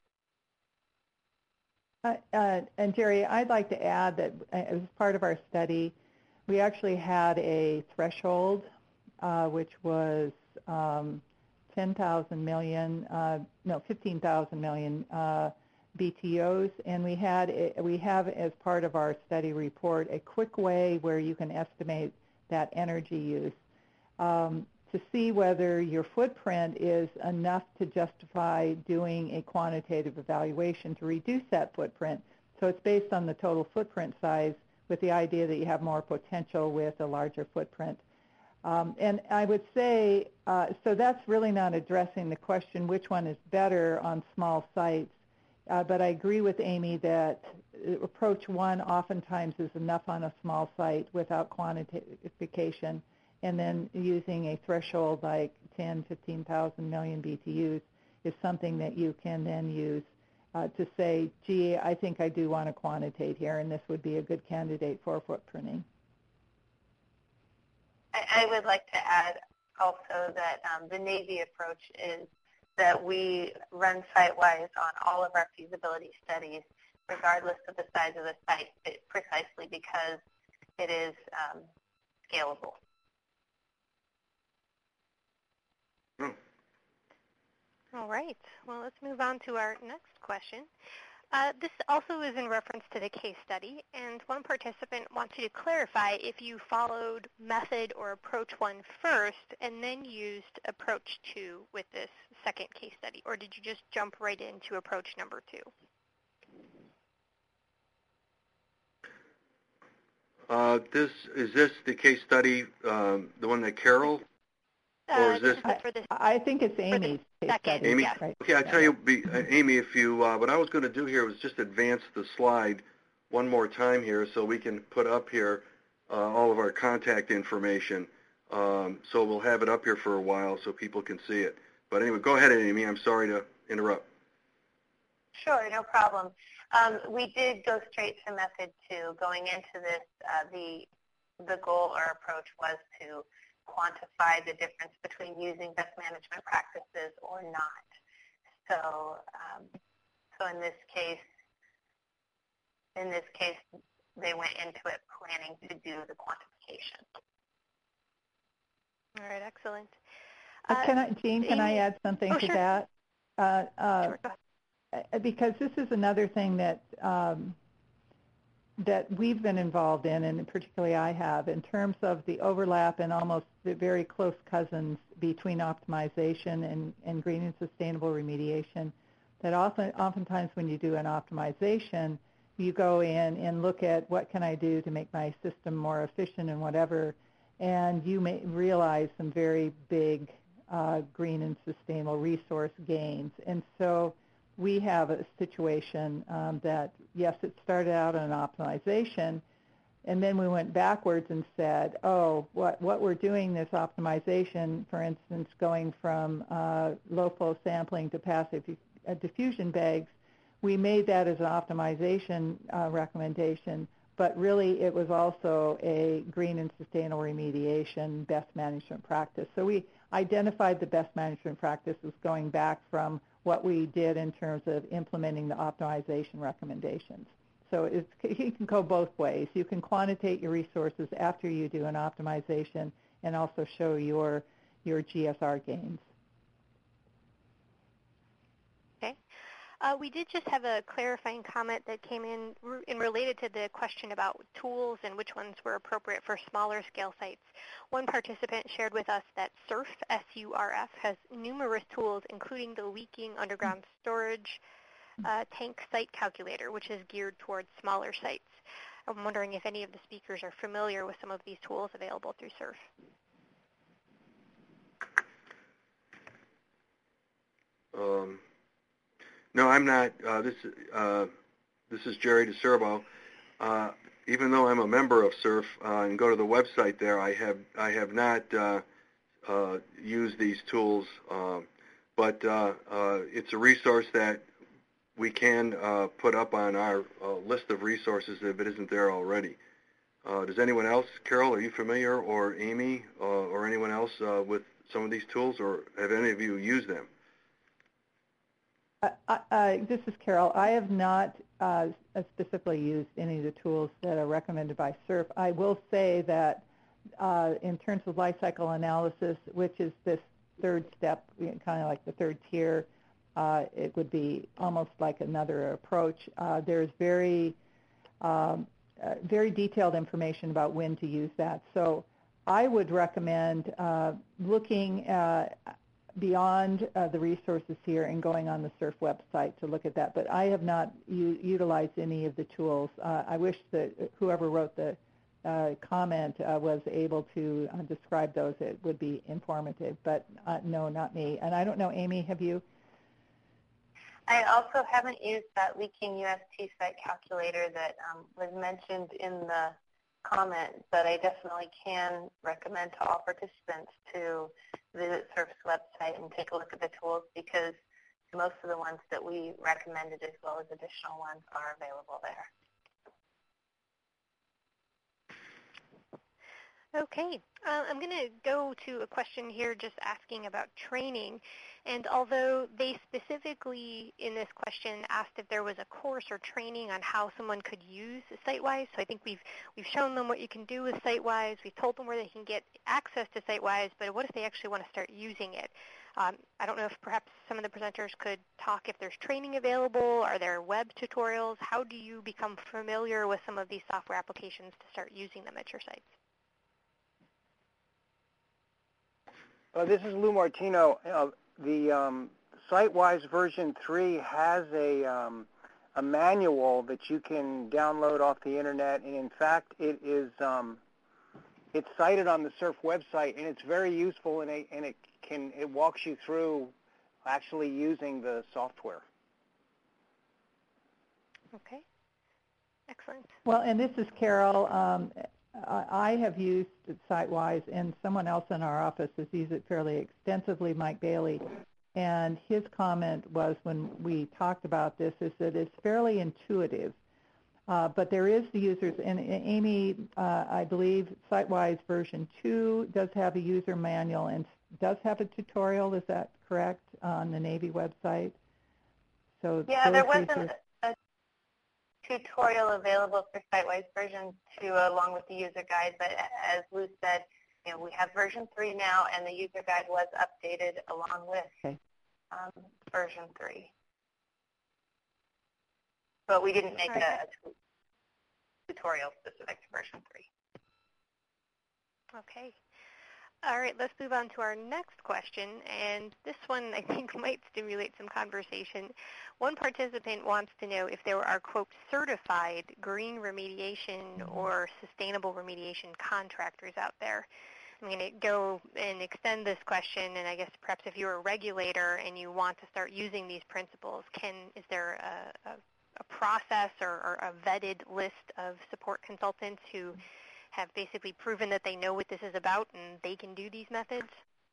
site. Uh, uh, and Jerry, I'd like to add that as part of our study, we actually had a threshold, uh, which was um, ten thousand million, uh, no, fifteen thousand million uh, B T Os, and we had a, we have as part of our study report a quick way where you can estimate that energy use um, to see whether your footprint is enough to justify doing a quantitative evaluation to reduce that footprint. So it's based on the total footprint size with the idea that you have more potential with a larger footprint. Um, and I would say, uh, so that's really not addressing the question which one is better on small sites. Uh, but I agree with Amy that approach one oftentimes is enough on a small site without quantification, and then using a threshold like ten, fifteen thousand million B T Us is something that you can then use uh, to say, gee, I think I do want to quantitate here, and this would be a good candidate for footprinting. I, I would like to add also that um, the Navy approach is that we run SiteWise on all of our feasibility studies, regardless of the size of the site, precisely because it is um, scalable. Oh. All right. Well, let's move on to our next question. Uh, this also is in reference to the case study, and one participant wants you to clarify if you followed method or approach one first and then used approach two with this second case study, or did you just jump right into approach number two? Uh, this is this the case study, um, the one that Carol, Uh, or is this? this is for this, I think it's Amy's case second, study. Amy? yes. Right. Okay, I tell you, be, uh, Amy, if you, uh, what I was going to do here was just advance the slide one more time here so we can put up here uh, all of our contact information. Um, so we'll have it up here for a while so people can see it. But anyway, go ahead, Amy. I'm sorry to interrupt. Sure, no problem. Um, we did go straight to method two. Going into this, uh, the the goal or approach was to quantify the difference between using best management practices or not. So, um, so in this case, in this case, they went into it planning to do the quantification. All right, excellent. Uh, Uh, can I, Jean, can Amy, I add something oh, to sure. that? Uh, uh, Sure, go ahead. because this is another thing that um, that we've been involved in, and particularly I have, in terms of the overlap and almost the very close cousins between optimization and, and green and sustainable remediation, that often, oftentimes when you do an optimization, you go in and look at what can I do to make my system more efficient and whatever, and you may realize some very big uh, green and sustainable resource gains. And so we have a situation um, that, yes, it started out on optimization, and then we went backwards and said, oh, what, what we're doing this optimization, for instance, going from uh, low-flow sampling to passive uh, diffusion bags, we made that as an optimization uh, recommendation, but really it was also a green and sustainable remediation best management practice. So we identified the best management practices going back from what we did in terms of implementing the optimization recommendations. So it's, it can go both ways. You can quantitate your resources after you do an optimization and also show your, your G S R gains. Okay. Uh, we did just have a clarifying comment that came in and related to the question about tools and which ones were appropriate for smaller scale sites. One participant shared with us that SURF, S U R F, has numerous tools, including the leaking underground storage uh, tank site calculator, which is geared towards smaller sites. I'm wondering if any of the speakers are familiar with some of these tools available through SURF. Um. No, I'm not. Uh, this, uh, this is Jerry DeCerbo. Uh, even though I'm a member of SURF uh, and go to the website there, I have I have not uh, uh, used these tools. Uh, but uh, uh, it's a resource that we can uh, put up on our uh, list of resources if it isn't there already. Uh, does anyone else, Carol, are you familiar, or Amy, uh, or anyone else uh, with some of these tools, or have any of you used them? Uh, uh, this is Carol. I have not uh, specifically used any of the tools that are recommended by SURF. I will say that uh, in terms of life cycle analysis, which is this third step, kind of like the third tier, uh, it would be almost like another approach. Uh, there's very, um, uh, very detailed information about when to use that. So I would recommend uh, looking at beyond uh, the resources here and going on the SURF website to look at that. But I have not u utilized any of the tools. Uh, I wish that whoever wrote the uh, comment uh, was able to uh, describe those. It would be informative. But uh, no, not me. And I don't know, Amy, have you? I also haven't used that leaking U S T site calculator that um, was mentioned in the comment, but I definitely can recommend to all participants to visit SURF's website and take a look at the tools, because most of the ones that we recommended as well as additional ones are available there. Okay, uh, I'm going to go to a question here just asking about training. And although they specifically in this question asked if there was a course or training on how someone could use SiteWise, so I think we've, we've shown them what you can do with SiteWise. We've told them where they can get access to SiteWise, but what if they actually want to start using it? Um, I don't know if perhaps some of the presenters could talk if there's training available. Are there web tutorials? How do you become familiar with some of these software applications to start using them at your sites? Uh, this is Lou Martino. Uh, the um, SiteWise version three has a, um, a manual that you can download off the internet, and in fact, it is um, it's cited on the SURF website, and it's very useful, and it, and it can it walks you through actually using the software. Okay, excellent. Well, and this is Carol. Um, I have used SiteWise, and someone else in our office has used it fairly extensively, Mike Bailey. And his comment was, when we talked about this, is that it's fairly intuitive. Uh, but there is the users, and Amy, uh, I believe SiteWise version two does have a user manual and does have a tutorial. Is that correct, on the Navy website? So yeah, there wasn't a tutorial available for SiteWise version two along with the user guide, but as Lou said, you know, we have version three now, and the user guide was updated along with. Okay. Um, version three. But we didn't make a, a tutorial specific to version three. Okay. All right, let's move on to our next question, and this one I think might stimulate some conversation. One participant wants to know if there are, quote, certified green remediation or sustainable remediation contractors out there. I'm going to go and extend this question, and I guess perhaps if you're a regulator and you want to start using these principles, can is there a, a, a process or, or a vetted list of support consultants who have basically proven that they know what this is about and they can do these methods?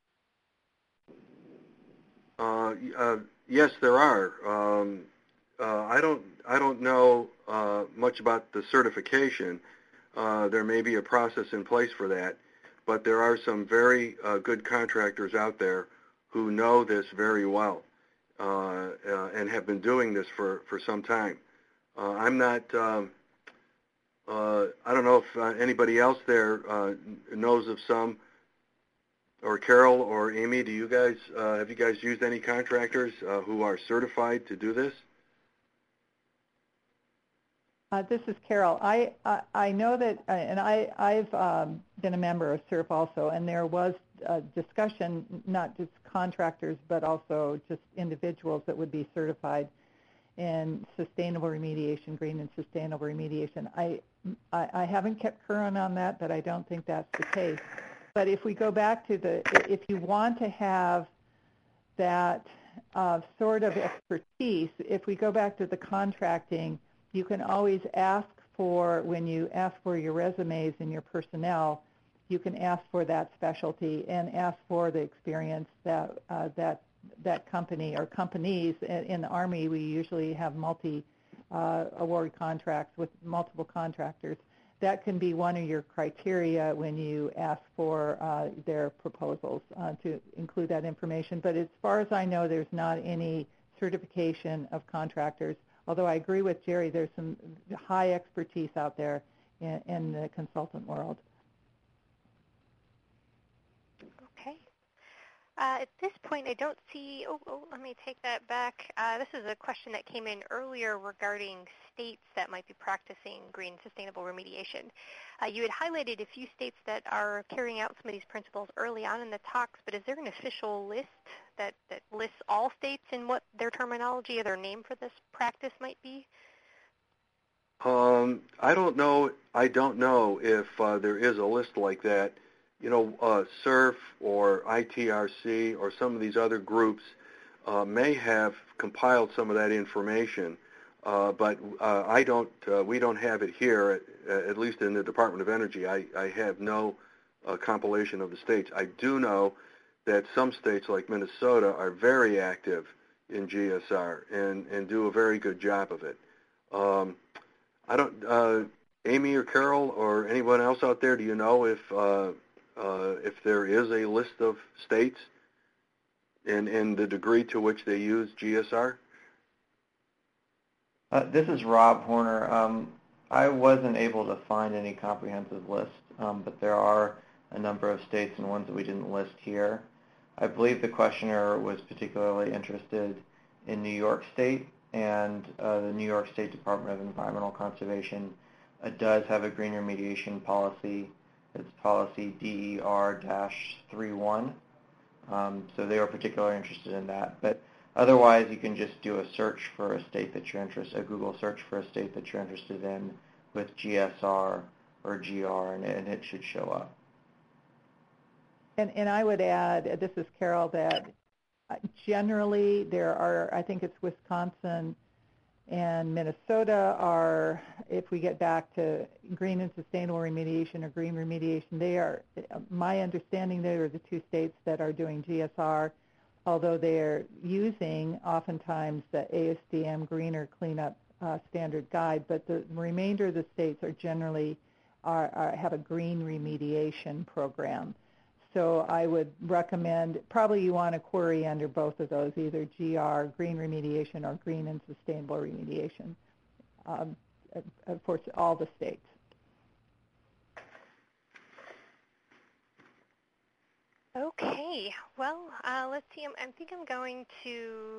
Uh, uh, yes, there are. Um, uh, I don't. I don't know uh, much about the certification. Uh, there may be a process in place for that, but there are some very uh, good contractors out there who know this very well uh, uh, and have been doing this for for some time. Uh, I'm not. Um, Uh, I don't know if uh, anybody else there uh, knows of some, or Carol or Amy, do you guys, uh, have you guys used any contractors uh, who are certified to do this? Uh, this is Carol. I, I, I know that, uh, and I, I've um, been a member of C E R P also, and there was a discussion, not just contractors, but also just individuals that would be certified in sustainable remediation, green and sustainable remediation. I, I, I haven't kept current on that, but I don't think that's the case. But if we go back to the, if you want to have that uh, sort of expertise, if we go back to the contracting, you can always ask for, when you ask for your resumes and your personnel, you can ask for that specialty and ask for the experience that uh, that that company or companies. In the Army, we usually have multi uh, award contracts with multiple contractors. That can be one of your criteria when you ask for uh, their proposals uh, to include that information. But as far as I know, there's not any certification of contractors, although I agree with Jerry, there's some high expertise out there in, in the consultant world. Okay. Uh, at this point, I don't see, oh, oh let me take that back. Uh, this is a question that came in earlier regarding states that might be practicing green sustainable remediation. Uh, you had highlighted a few states that are carrying out some of these principles early on in the talks, but is there an official list that, that lists all states and what their terminology or their name for this practice might be? Um, I don't know. I don't know if uh, there is a list like that. You know, uh, C E R F or I T R C or some of these other groups uh, may have compiled some of that information, uh, but uh, I don't. Uh, we don't have it here, at, at least in the Department of Energy. I, I have no uh, compilation of the states. I do know that some states, like Minnesota, are very active in G S R and, and do a very good job of it. Um, I don't. Uh, Amy or Carol or anyone else out there, do you know if uh, Uh, if there is a list of states and, and the degree to which they use G S R? Uh, this is Rob Horner. Um, I wasn't able to find any comprehensive list, um, but there are a number of states and ones that we didn't list here. I believe the questioner was particularly interested in New York State, and uh, the New York State Department of Environmental Conservation uh, does have a green remediation policy. It's policy D E R thirty-one, um, so they were particularly interested in that. But otherwise, you can just do a search for a state that you're interested, a Google search for a state that you're interested in with G S R or G R, and, and it should show up. And, and I would add, this is Carol, that generally there are, I think it's Wisconsin and Minnesota are, if we get back to green and sustainable remediation or green remediation, they are, my understanding, they are the two states that are doing G S R, although they're using oftentimes the A S D M greener cleanup uh, standard guide, but the remainder of the states are generally are, are, have a green remediation program. So I would recommend, probably you want to query under both of those, either G R, green remediation, or green and sustainable remediation, um, of course, all the states. Okay, well, uh, let's see. I'm, I think I'm going to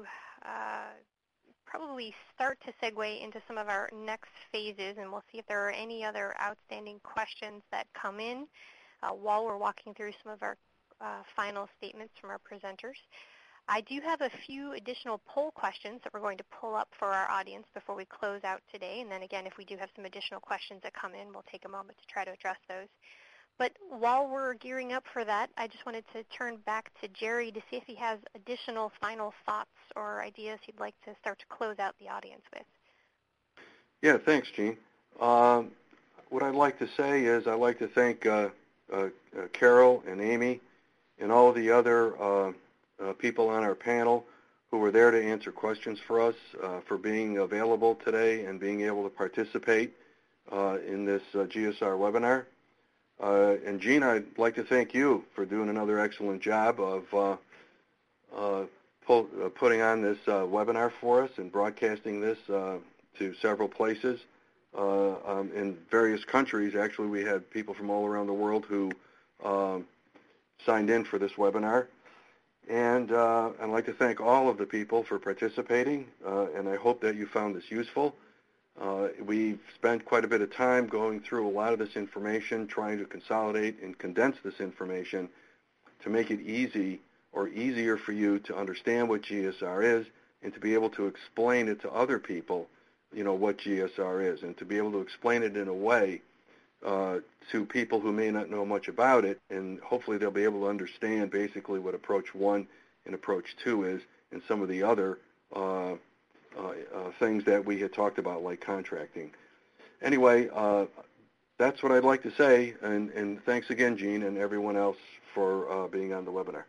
uh, probably start to segue into some of our next phases, and we'll see if there are any other outstanding questions that come in uh, while we're walking through some of our uh, final statements from our presenters. I do have a few additional poll questions that we're going to pull up for our audience before we close out today, and then again, if we do have some additional questions that come in, we'll take a moment to try to address those. But while we're gearing up for that, I just wanted to turn back to Jerry to see if he has additional final thoughts or ideas he'd like to start to close out the audience with. Yeah, thanks, Jean. Um, what I'd like to say is I'd like to thank uh, uh, uh, Carol and Amy and all the other uh, uh, people on our panel who were there to answer questions for us, uh, for being available today and being able to participate uh, in this uh, G S R webinar. Uh, and Jean, I'd like to thank you for doing another excellent job of uh, uh, pull, uh, putting on this uh, webinar for us and broadcasting this uh, to several places uh, um, in various countries. Actually, we had people from all around the world who uh, signed in for this webinar. And uh, I'd like to thank all of the people for participating, uh, and I hope that you found this useful. Uh, we've spent quite a bit of time going through a lot of this information, trying to consolidate and condense this information to make it easy or easier for you to understand what G S R is and to be able to explain it to other people, you know, what G S R is, and to be able to explain it in a way uh, to people who may not know much about it, and hopefully they'll be able to understand basically what Approach one and Approach two is and some of the other uh, Uh, uh, things that we had talked about, like contracting. Anyway, uh, that's what I'd like to say, and, and thanks again, Jean, and everyone else for uh, being on the webinar.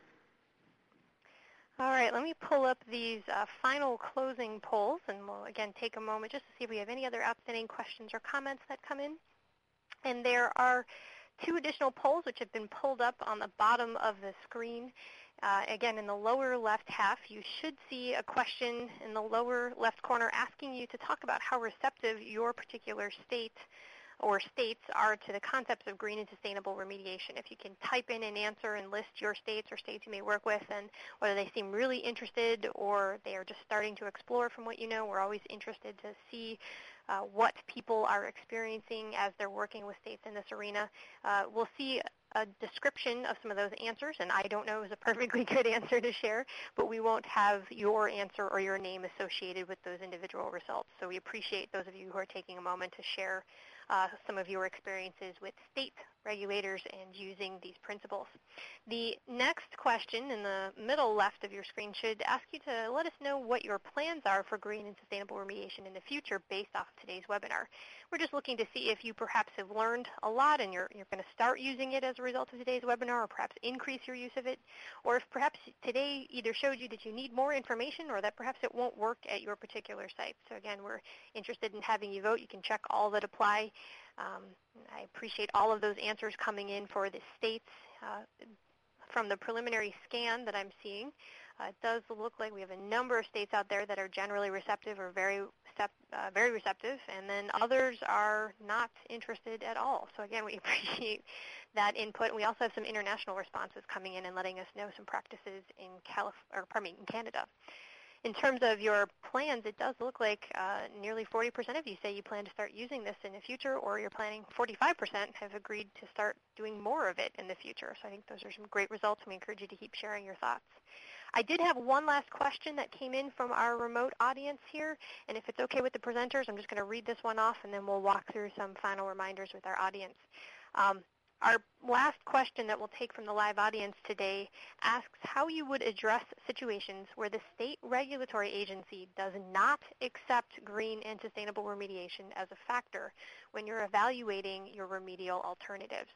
All right, let me pull up these uh, final closing polls, and we'll again take a moment just to see if we have any other outstanding questions or comments that come in. And there are two additional polls which have been pulled up on the bottom of the screen. Uh, again, in the lower left half, you should see a question in the lower left corner asking you to talk about how receptive your particular state or states are to the concepts of green and sustainable remediation. If you can type in an answer and list your states or states you may work with and whether they seem really interested or they are just starting to explore from what you know, we're always interested to see uh, what people are experiencing as they're working with states in this arena. Uh, we'll see a description of some of those answers, and I don't know is a perfectly good answer to share, but we won't have your answer or your name associated with those individual results. So we appreciate those of you who are taking a moment to share uh, some of your experiences with state regulators and using these principles. The next question in the middle left of your screen should ask you to let us know what your plans are for green and sustainable remediation in the future based off of today's webinar. We're just looking to see if you perhaps have learned a lot and you're, you're going to start using it as a result of today's webinar, or perhaps increase your use of it, or if perhaps today either showed you that you need more information or that perhaps it won't work at your particular site. So again, we're interested in having you vote. You can check all that apply. Um, I appreciate all of those answers coming in for the states. Uh, from the preliminary scan that I'm seeing, uh, it does look like we have a number of states out there that are generally receptive or very, uh, very receptive, and then others are not interested at all. So again, we appreciate that input. And we also have some international responses coming in and letting us know some practices in Calif- or pardon me, in Canada. In terms of your plans, it does look like uh, nearly forty percent of you say you plan to start using this in the future, or you're planning forty-five percent have agreed to start doing more of it in the future. So I think those are some great results, and we encourage you to keep sharing your thoughts. I did have one last question that came in from our remote audience here, and if it's okay with the presenters, I'm just going to read this one off, and then we'll walk through some final reminders with our audience. Um, Our last question that we'll take from the live audience today asks how you would address situations where the state regulatory agency does not accept green and sustainable remediation as a factor when you're evaluating your remedial alternatives.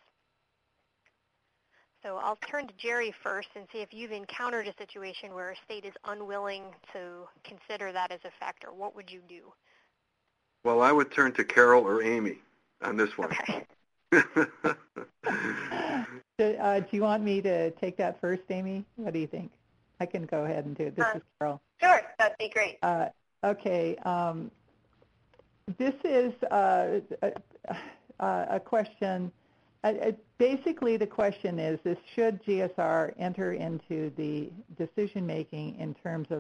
So I'll turn to Jerry first and see if you've encountered a situation where a state is unwilling to consider that as a factor. What would you do? Well, I would turn to Carol or Amy on this one. Okay. So, uh, do you want me to take that first, Amy? What do you think? I can go ahead and do it. This uh, is Carol. Sure, that'd be great. Uh, okay. Um, this is uh, a, a question. Uh, basically, the question is, is should G S R enter into the decision-making in terms of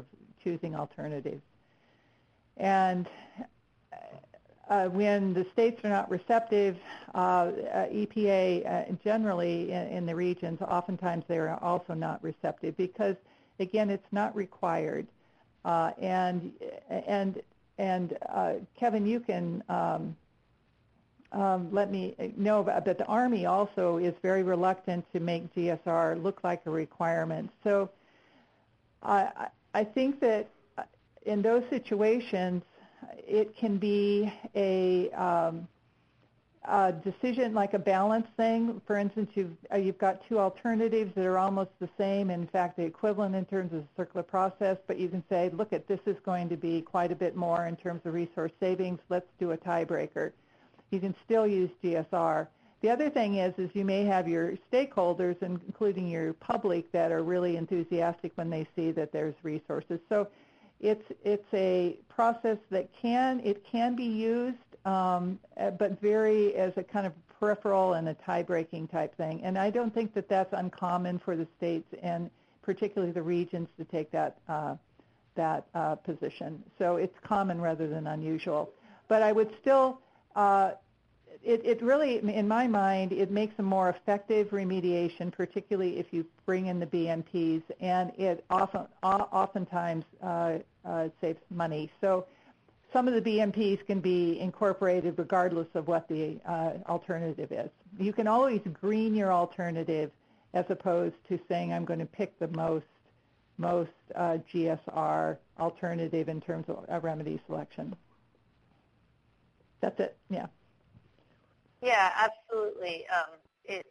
choosing alternatives. And uh, when the states are not receptive, uh, uh, E P A uh, generally in, in the regions, oftentimes they are also not receptive because, again, it's not required. Uh, and and and uh, Kevin, you can um, um, let me know about that. The Army also is very reluctant to make G S R look like a requirement. So I I think that in those situations, it can be a, um, a decision, like a balance thing. For instance, you've, uh, you've got two alternatives that are almost the same, in fact, the equivalent in terms of the circular process, but you can say, look, at this is going to be quite a bit more in terms of resource savings. Let's do a tiebreaker. You can still use G S R. The other thing is, is you may have your stakeholders, including your public, that are really enthusiastic when they see that there's resources. So It's it's a process that can it can be used, um, but very as a kind of peripheral and a tie-breaking type thing. And I don't think that that's uncommon for the states and particularly the regions to take that uh, that uh, position. So it's common rather than unusual. But I would still, uh, it it really, in my mind, it makes a more effective remediation, particularly if you bring in the B M Ps, and it often oftentimes uh, Uh, saves money. So some of the B M Ps can be incorporated regardless of what the uh, alternative is. You can always green your alternative as opposed to saying I'm going to pick the most most uh, G S R alternative in terms of a remedy selection. That's it. Yeah. Yeah, absolutely. Um, it,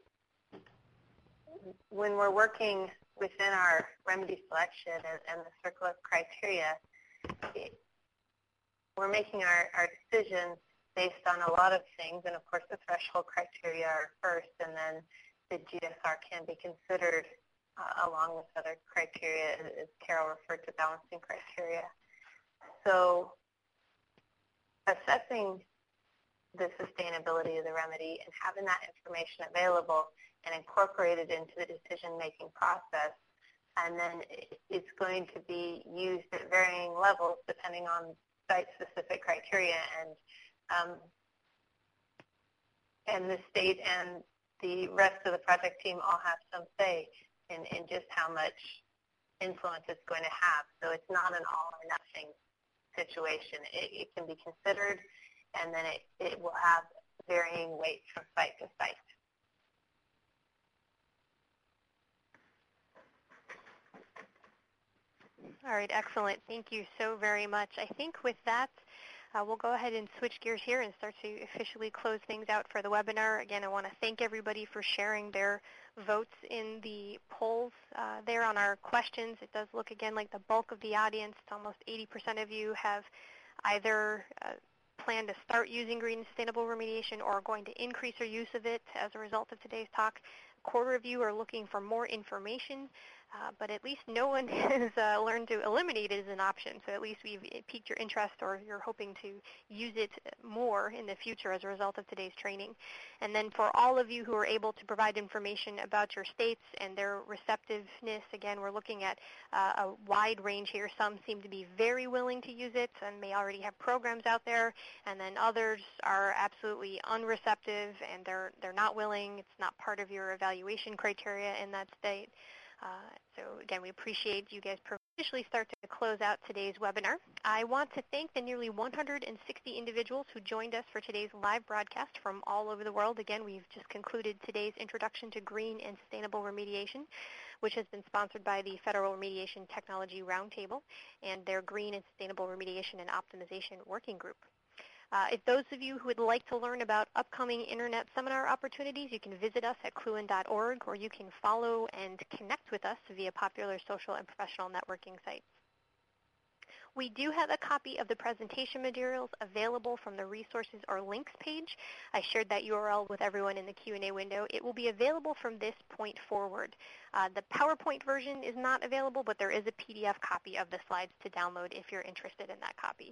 when we're working within our remedy selection and, and the circle of criteria, it, we're making our, our decisions based on a lot of things, and of course the threshold criteria are first, and then the G S R can be considered uh, along with other criteria, as Carol referred to balancing criteria. So assessing the sustainability of the remedy and having that information available and incorporated into the decision-making process, and then it's going to be used at varying levels depending on site-specific criteria, and um, and the state and the rest of the project team all have some say in, in just how much influence it's going to have. So it's not an all-or-nothing situation. It, it can be considered, and then it, it will have varying weights from site to site. All right, excellent. Thank you so very much. I think with that, uh, we'll go ahead and switch gears here and start to officially close things out for the webinar. Again, I want to thank everybody for sharing their votes in the polls uh, there on our questions. It does look, again, like the bulk of the audience, almost eighty percent of you have either uh, plan to start using green and sustainable remediation or are going to increase your use of it as a result of today's talk. A quarter of you are looking for more information. Uh, but at least no one has uh, learned to eliminate it as an option. So at least we've piqued your interest, or you're hoping to use it more in the future as a result of today's training. And then for all of you who are able to provide information about your states and their receptiveness, again, we're looking at uh, a wide range here. Some seem to be very willing to use it and may already have programs out there, and then others are absolutely unreceptive and they're, they're not willing. It's not part of your evaluation criteria in that state. Uh, so again, we appreciate you guys officially start to close out today's webinar. I want to thank the nearly one hundred sixty individuals who joined us for today's live broadcast from all over the world. Again, we've just concluded today's Introduction to Green and Sustainable Remediation, which has been sponsored by the Federal Remediation Technology Roundtable and their Green and Sustainable Remediation and Optimization Working Group. Uh, if those of you who would like to learn about upcoming Internet seminar opportunities, you can visit us at cluen dot org, or you can follow and connect with us via popular social and professional networking sites. We do have a copy of the presentation materials available from the resources or links page. I shared that U R L with everyone in the Q and A window. It will be available from this point forward. Uh, the PowerPoint version is not available, but there is a P D F copy of the slides to download if you're interested in that copy.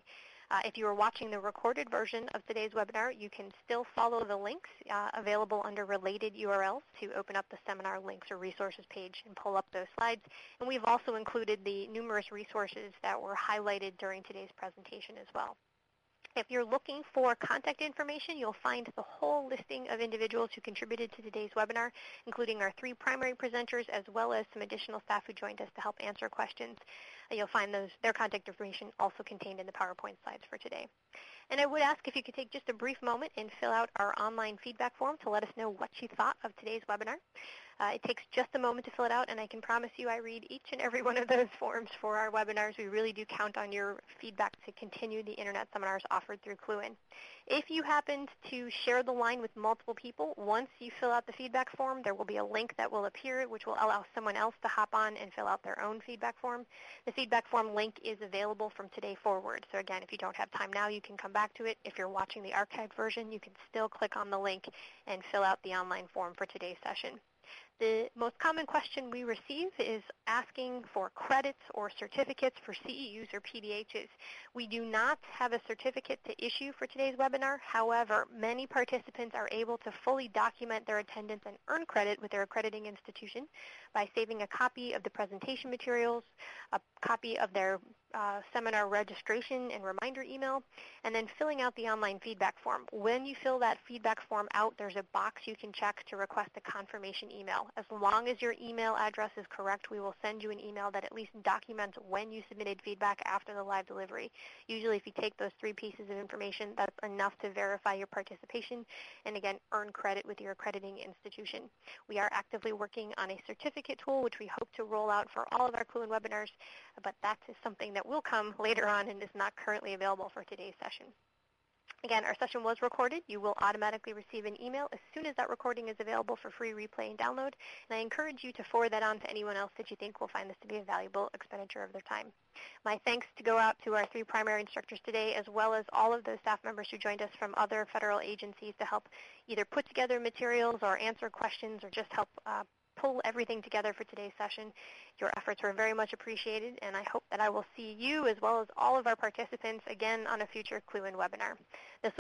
Uh, if you are watching the recorded version of today's webinar, you can still follow the links uh, available under related U R Ls to open up the seminar links or resources page and pull up those slides. And we've also included the numerous resources that were highlighted during today's presentation as well. If you're looking for contact information, you'll find the whole listing of individuals who contributed to today's webinar, including our three primary presenters as well as some additional staff who joined us to help answer questions. Uh, you'll find those, their contact information also contained in the PowerPoint slides for today. And I would ask if you could take just a brief moment and fill out our online feedback form to let us know what you thought of today's webinar. Uh, it takes just a moment to fill it out, and I can promise you I read each and every one of those forms for our webinars. We really do count on your feedback to continue the Internet seminars offered through Cluen. If you happened to share the line with multiple people, once you fill out the feedback form, there will be a link that will appear which will allow someone else to hop on and fill out their own feedback form. The feedback form link is available from today forward. So again, if you don't have time now, you can come back to it. If you're watching the archived version, you can still click on the link and fill out the online form for today's session. The most common question we receive is asking for credits or certificates for C E Us or P D Hs. We do not have a certificate to issue for today's webinar. However, many participants are able to fully document their attendance and earn credit with their accrediting institution by saving a copy of the presentation materials, a copy of their uh, seminar registration and reminder email, and then filling out the online feedback form. When you fill that feedback form out, there's a box you can check to request a confirmation email. As long as your email address is correct, we will send you an email that at least documents when you submitted feedback after the live delivery. Usually if you take those three pieces of information, that's enough to verify your participation and again, earn credit with your accrediting institution. We are actively working on a certificate tool, which we hope to roll out for all of our Cluen webinars, but that is something that will come later on and is not currently available for today's session. Again, our session was recorded. You will automatically receive an email as soon as that recording is available for free replay and download. And I encourage you to forward that on to anyone else that you think will find this to be a valuable expenditure of their time. My thanks to go out to our three primary instructors today, as well as all of those staff members who joined us from other federal agencies to help either put together materials or answer questions or just help uh, pull everything together for today's session. Your efforts were very much appreciated, and I hope that I will see you as well as all of our participants again on a future Cluen webinar. This